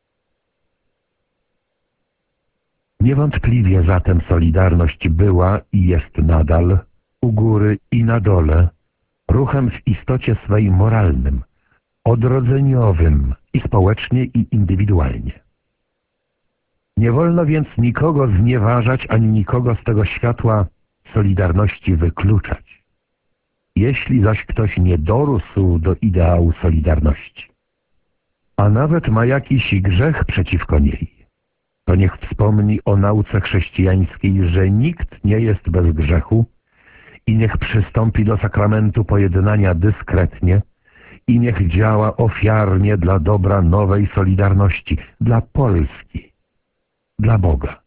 Niewątpliwie zatem Solidarność była i jest nadal u góry i na dole ruchem w istocie swej moralnym, odrodzeniowym i społecznie i indywidualnie. Nie wolno więc nikogo znieważać ani nikogo z tego światła Solidarności wykluczać. Jeśli zaś ktoś nie dorósł do ideału Solidarności, a nawet ma jakiś grzech przeciwko niej, to niech wspomni o nauce chrześcijańskiej, że nikt nie jest bez grzechu i niech przystąpi do sakramentu pojednania dyskretnie i niech działa ofiarnie dla dobra nowej Solidarności, dla Polski, dla Boga.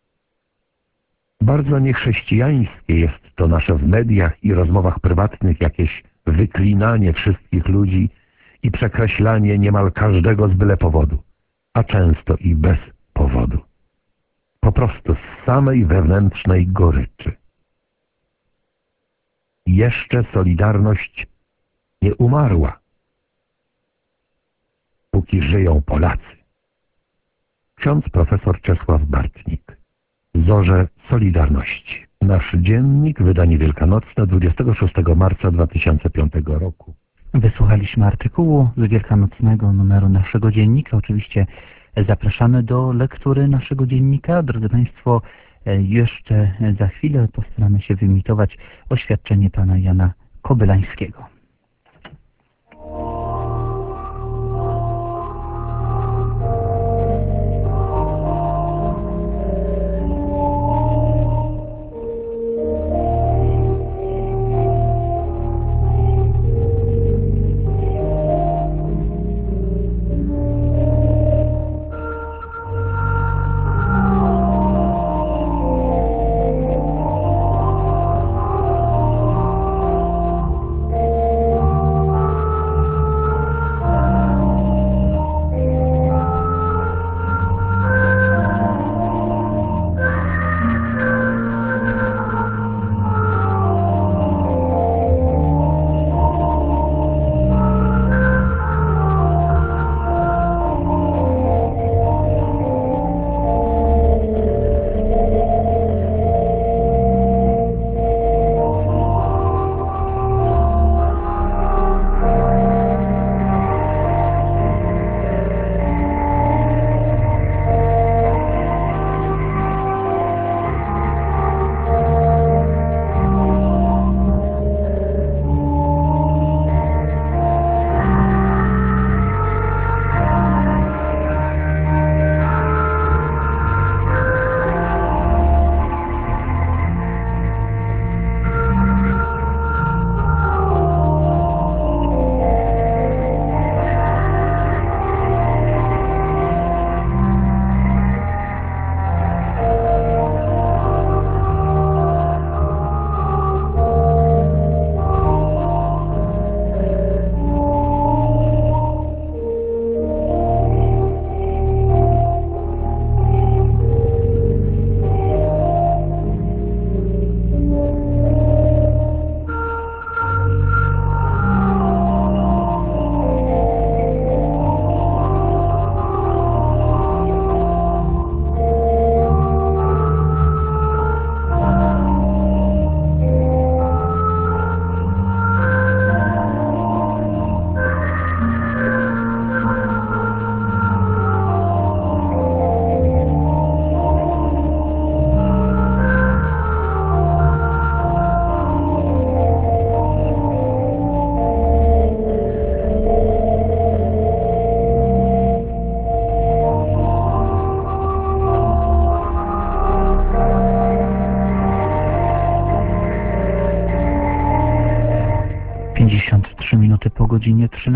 Bardzo niechrześcijańskie jest to nasze w mediach i rozmowach prywatnych jakieś wyklinanie wszystkich ludzi i przekreślanie niemal każdego z byle powodu, a często i bez powodu. Po prostu z samej wewnętrznej goryczy. Jeszcze Solidarność nie umarła, póki żyją Polacy. Ksiądz profesor Czesław Bartnik. Zorze Solidarności. Nasz dziennik, wydanie wielkanocne, 26 marca 2005 roku. Wysłuchaliśmy artykułu z wielkanocnego numeru naszego dziennika. Oczywiście zapraszamy do lektury naszego dziennika. Drodzy Państwo, jeszcze za chwilę postaramy się wyimitować oświadczenie pana Jana Kobylańskiego.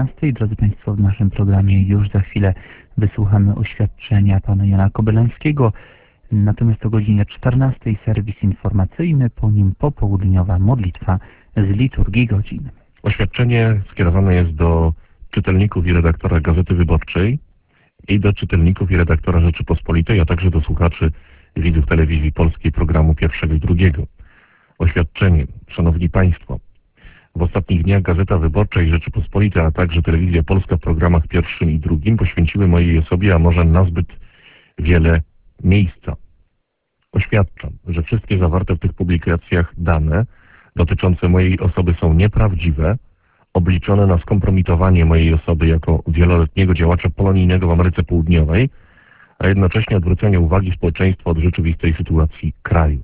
13. Drodzy Państwo, w naszym programie już za chwilę wysłuchamy oświadczenia pana Jana Kobylańskiego. Natomiast o godzinie 14 serwis informacyjny, po nim popołudniowa modlitwa z liturgii godzin. Oświadczenie skierowane jest do czytelników i redaktora Gazety Wyborczej i do czytelników i redaktora Rzeczypospolitej, a także do słuchaczy i widzów telewizji polskiej programu pierwszego i drugiego. Oświadczenie. Szanowni Państwo, w ostatnich dniach Gazeta Wyborcza i Rzeczypospolita, a także Telewizja Polska w programach pierwszym i drugim poświęciły mojej osobie, a może nazbyt wiele miejsca. Oświadczam, że wszystkie zawarte w tych publikacjach dane dotyczące mojej osoby są nieprawdziwe, obliczone na skompromitowanie mojej osoby jako wieloletniego działacza polonijnego w Ameryce Południowej, a jednocześnie odwrócenie uwagi społeczeństwa od rzeczywistej sytuacji kraju.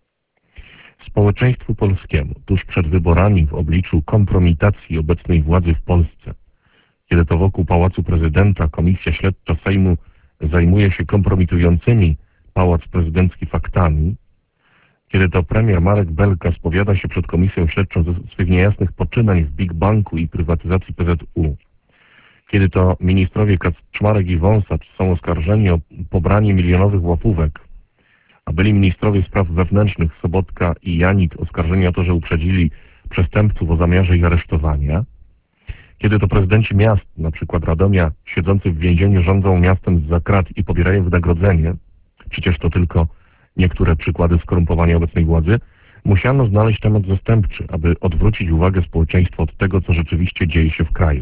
Społeczeństwu polskiemu tuż przed wyborami w obliczu kompromitacji obecnej władzy w Polsce, kiedy to wokół Pałacu Prezydenta Komisja Śledcza Sejmu zajmuje się kompromitującymi Pałac Prezydencki faktami, kiedy to premier Marek Belka spowiada się przed Komisją Śledczą ze swych niejasnych poczynań w Big Banku i prywatyzacji PZU, kiedy to ministrowie Kaczmarek i Wąsacz są oskarżeni o pobranie milionowych łapówek, a byli ministrowie spraw wewnętrznych Sobotka i Janik oskarżeni o to, że uprzedzili przestępców o zamiarze ich aresztowania, kiedy to prezydenci miast, na przykład Radomia, siedzący w więzieniu rządzą miastem zza krat i pobierają wynagrodzenie, przecież to tylko niektóre przykłady skorumpowania obecnej władzy, musiano znaleźć temat zastępczy, aby odwrócić uwagę społeczeństwa od tego, co rzeczywiście dzieje się w kraju.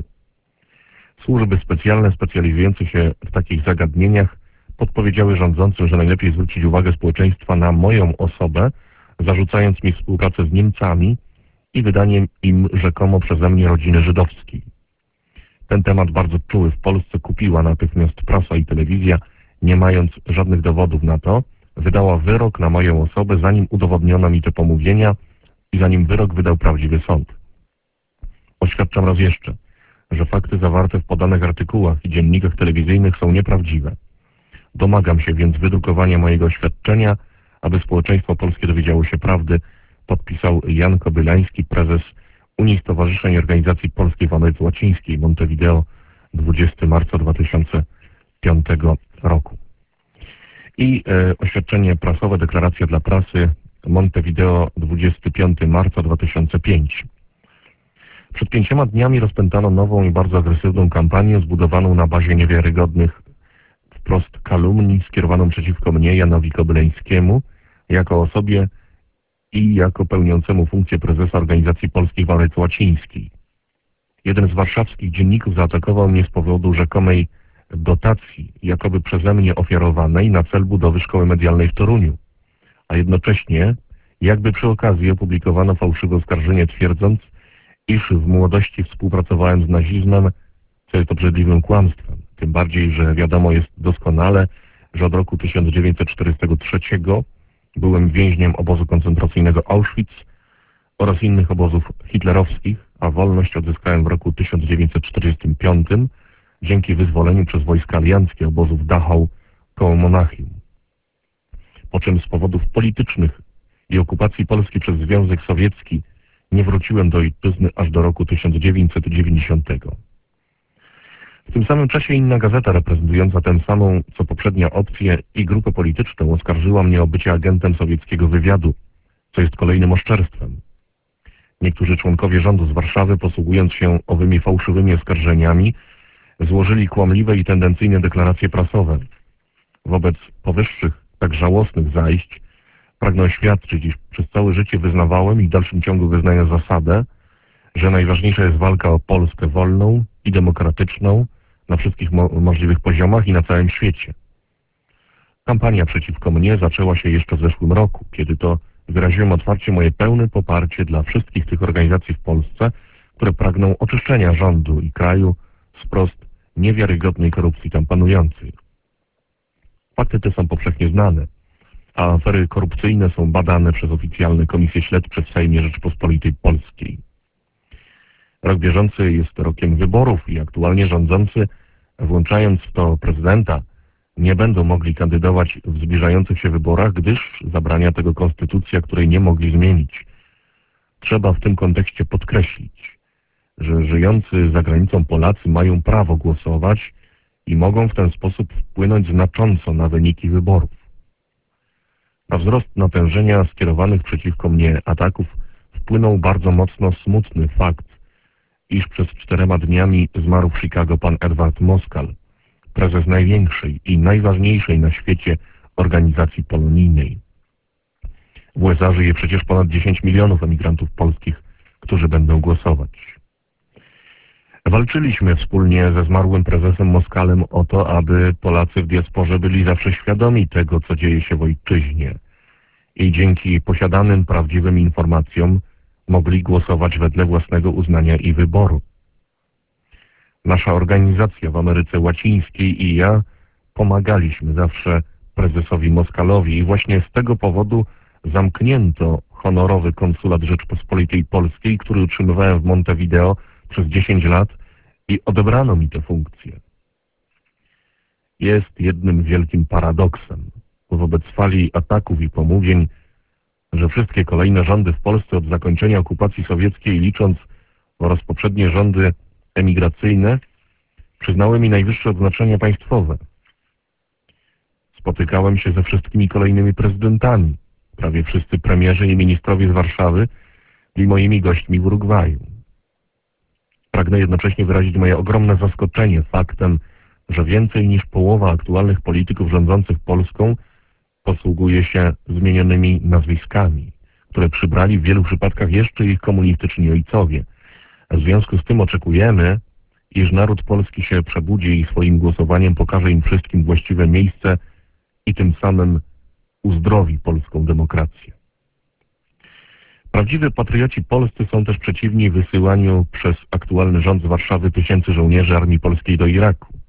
Służby specjalne specjalizujące się w takich zagadnieniach podpowiedziały rządzącym, że najlepiej zwrócić uwagę społeczeństwa na moją osobę, zarzucając mi współpracę z Niemcami i wydaniem im rzekomo przeze mnie rodziny żydowskiej. Ten temat bardzo czuły w Polsce kupiła natychmiast prasa i telewizja, nie mając żadnych dowodów na to, wydała wyrok na moją osobę, zanim udowodniono mi te pomówienia i zanim wyrok wydał prawdziwy sąd. Oświadczam raz jeszcze, że fakty zawarte w podanych artykułach i dziennikach telewizyjnych są nieprawdziwe. Domagam się więc wydrukowania mojego oświadczenia, aby społeczeństwo polskie dowiedziało się prawdy, podpisał Jan Kobylański, prezes Unii Stowarzyszeń i Organizacji Polskiej w Ameryce Łacińskiej, Montevideo, 20 marca 2005 roku. I oświadczenie prasowe, deklaracja dla prasy, Montevideo, 25 marca 2005. Przed 5 dniami rozpętano nową i bardzo agresywną kampanię zbudowaną na bazie niewiarygodnych wprost kalumnii skierowaną przeciwko mnie, Janowi Kobylańskiemu, jako osobie i jako pełniącemu funkcję prezesa Organizacji Polskiej w Ameryce Łacińskiej. Jeden z warszawskich dzienników zaatakował mnie z powodu rzekomej dotacji, jakoby przeze mnie ofiarowanej na cel budowy szkoły medialnej w Toruniu, a jednocześnie jakby przy okazji opublikowano fałszywe oskarżenie, twierdząc, iż w młodości współpracowałem z nazizmem, co jest obrzydliwym kłamstwem. Tym bardziej, że wiadomo jest doskonale, że od roku 1943 byłem więźniem obozu koncentracyjnego Auschwitz oraz innych obozów hitlerowskich, a wolność odzyskałem w roku 1945 dzięki wyzwoleniu przez wojska alianckie obozów Dachau koło Monachium. Po czym z powodów politycznych i okupacji Polski przez Związek Sowiecki nie wróciłem do ojczyzny aż do roku 1990. W tym samym czasie inna gazeta reprezentująca tę samą co poprzednia opcję i grupę polityczną oskarżyła mnie o bycie agentem sowieckiego wywiadu, co jest kolejnym oszczerstwem. Niektórzy członkowie rządu z Warszawy, posługując się owymi fałszywymi oskarżeniami, złożyli kłamliwe i tendencyjne deklaracje prasowe. Wobec powyższych, tak żałosnych zajść pragnę oświadczyć, iż przez całe życie wyznawałem i w dalszym ciągu wyznaję zasadę, że najważniejsza jest walka o Polskę wolną i demokratyczną na wszystkich możliwych poziomach i na całym świecie. Kampania przeciwko mnie zaczęła się jeszcze w zeszłym roku, kiedy to wyraziłem otwarcie moje pełne poparcie dla wszystkich tych organizacji w Polsce, które pragną oczyszczenia rządu i kraju z wprost niewiarygodnej korupcji tam panującej. Fakty te są powszechnie znane, a afery korupcyjne są badane przez oficjalne komisje śledcze w Sejmie Rzeczypospolitej Polskiej. Rok bieżący jest rokiem wyborów i aktualnie rządzący, włączając w to prezydenta, nie będą mogli kandydować w zbliżających się wyborach, gdyż zabrania tego konstytucja, której nie mogli zmienić. Trzeba w tym kontekście podkreślić, że żyjący za granicą Polacy mają prawo głosować i mogą w ten sposób wpłynąć znacząco na wyniki wyborów. Na wzrost natężenia skierowanych przeciwko mnie ataków wpłynął bardzo mocno smutny fakt, iż przez 4 dniami zmarł w Chicago pan Edward Moskal, prezes największej i najważniejszej na świecie organizacji polonijnej. W USA żyje przecież ponad 10 milionów emigrantów polskich, którzy będą głosować. Walczyliśmy wspólnie ze zmarłym prezesem Moskalem o to, aby Polacy w diasporze byli zawsze świadomi tego, co dzieje się w ojczyźnie i dzięki posiadanym prawdziwym informacjom mogli głosować wedle własnego uznania i wyboru. Nasza organizacja w Ameryce Łacińskiej i ja pomagaliśmy zawsze prezesowi Moskalowi i właśnie z tego powodu zamknięto honorowy konsulat Rzeczpospolitej Polskiej, który utrzymywałem w Montevideo przez 10 lat i odebrano mi tę funkcję. Jest jednym wielkim paradoksem wobec fali ataków i pomówień, że wszystkie kolejne rządy w Polsce od zakończenia okupacji sowieckiej licząc oraz poprzednie rządy emigracyjne przyznały mi najwyższe odznaczenia państwowe. Spotykałem się ze wszystkimi kolejnymi prezydentami. Prawie wszyscy premierzy i ministrowie z Warszawy byli moimi gośćmi w Urugwaju. Pragnę jednocześnie wyrazić moje ogromne zaskoczenie faktem, że więcej niż połowa aktualnych polityków rządzących Polską posługuje się zmienionymi nazwiskami, które przybrali w wielu przypadkach jeszcze ich komunistyczni ojcowie. W związku z tym oczekujemy, iż naród polski się przebudzi i swoim głosowaniem pokaże im wszystkim właściwe miejsce i tym samym uzdrowi polską demokrację. Prawdziwi patrioci polscy są też przeciwni wysyłaniu przez aktualny rząd z Warszawy tysięcy żołnierzy Armii Polskiej do Iraku.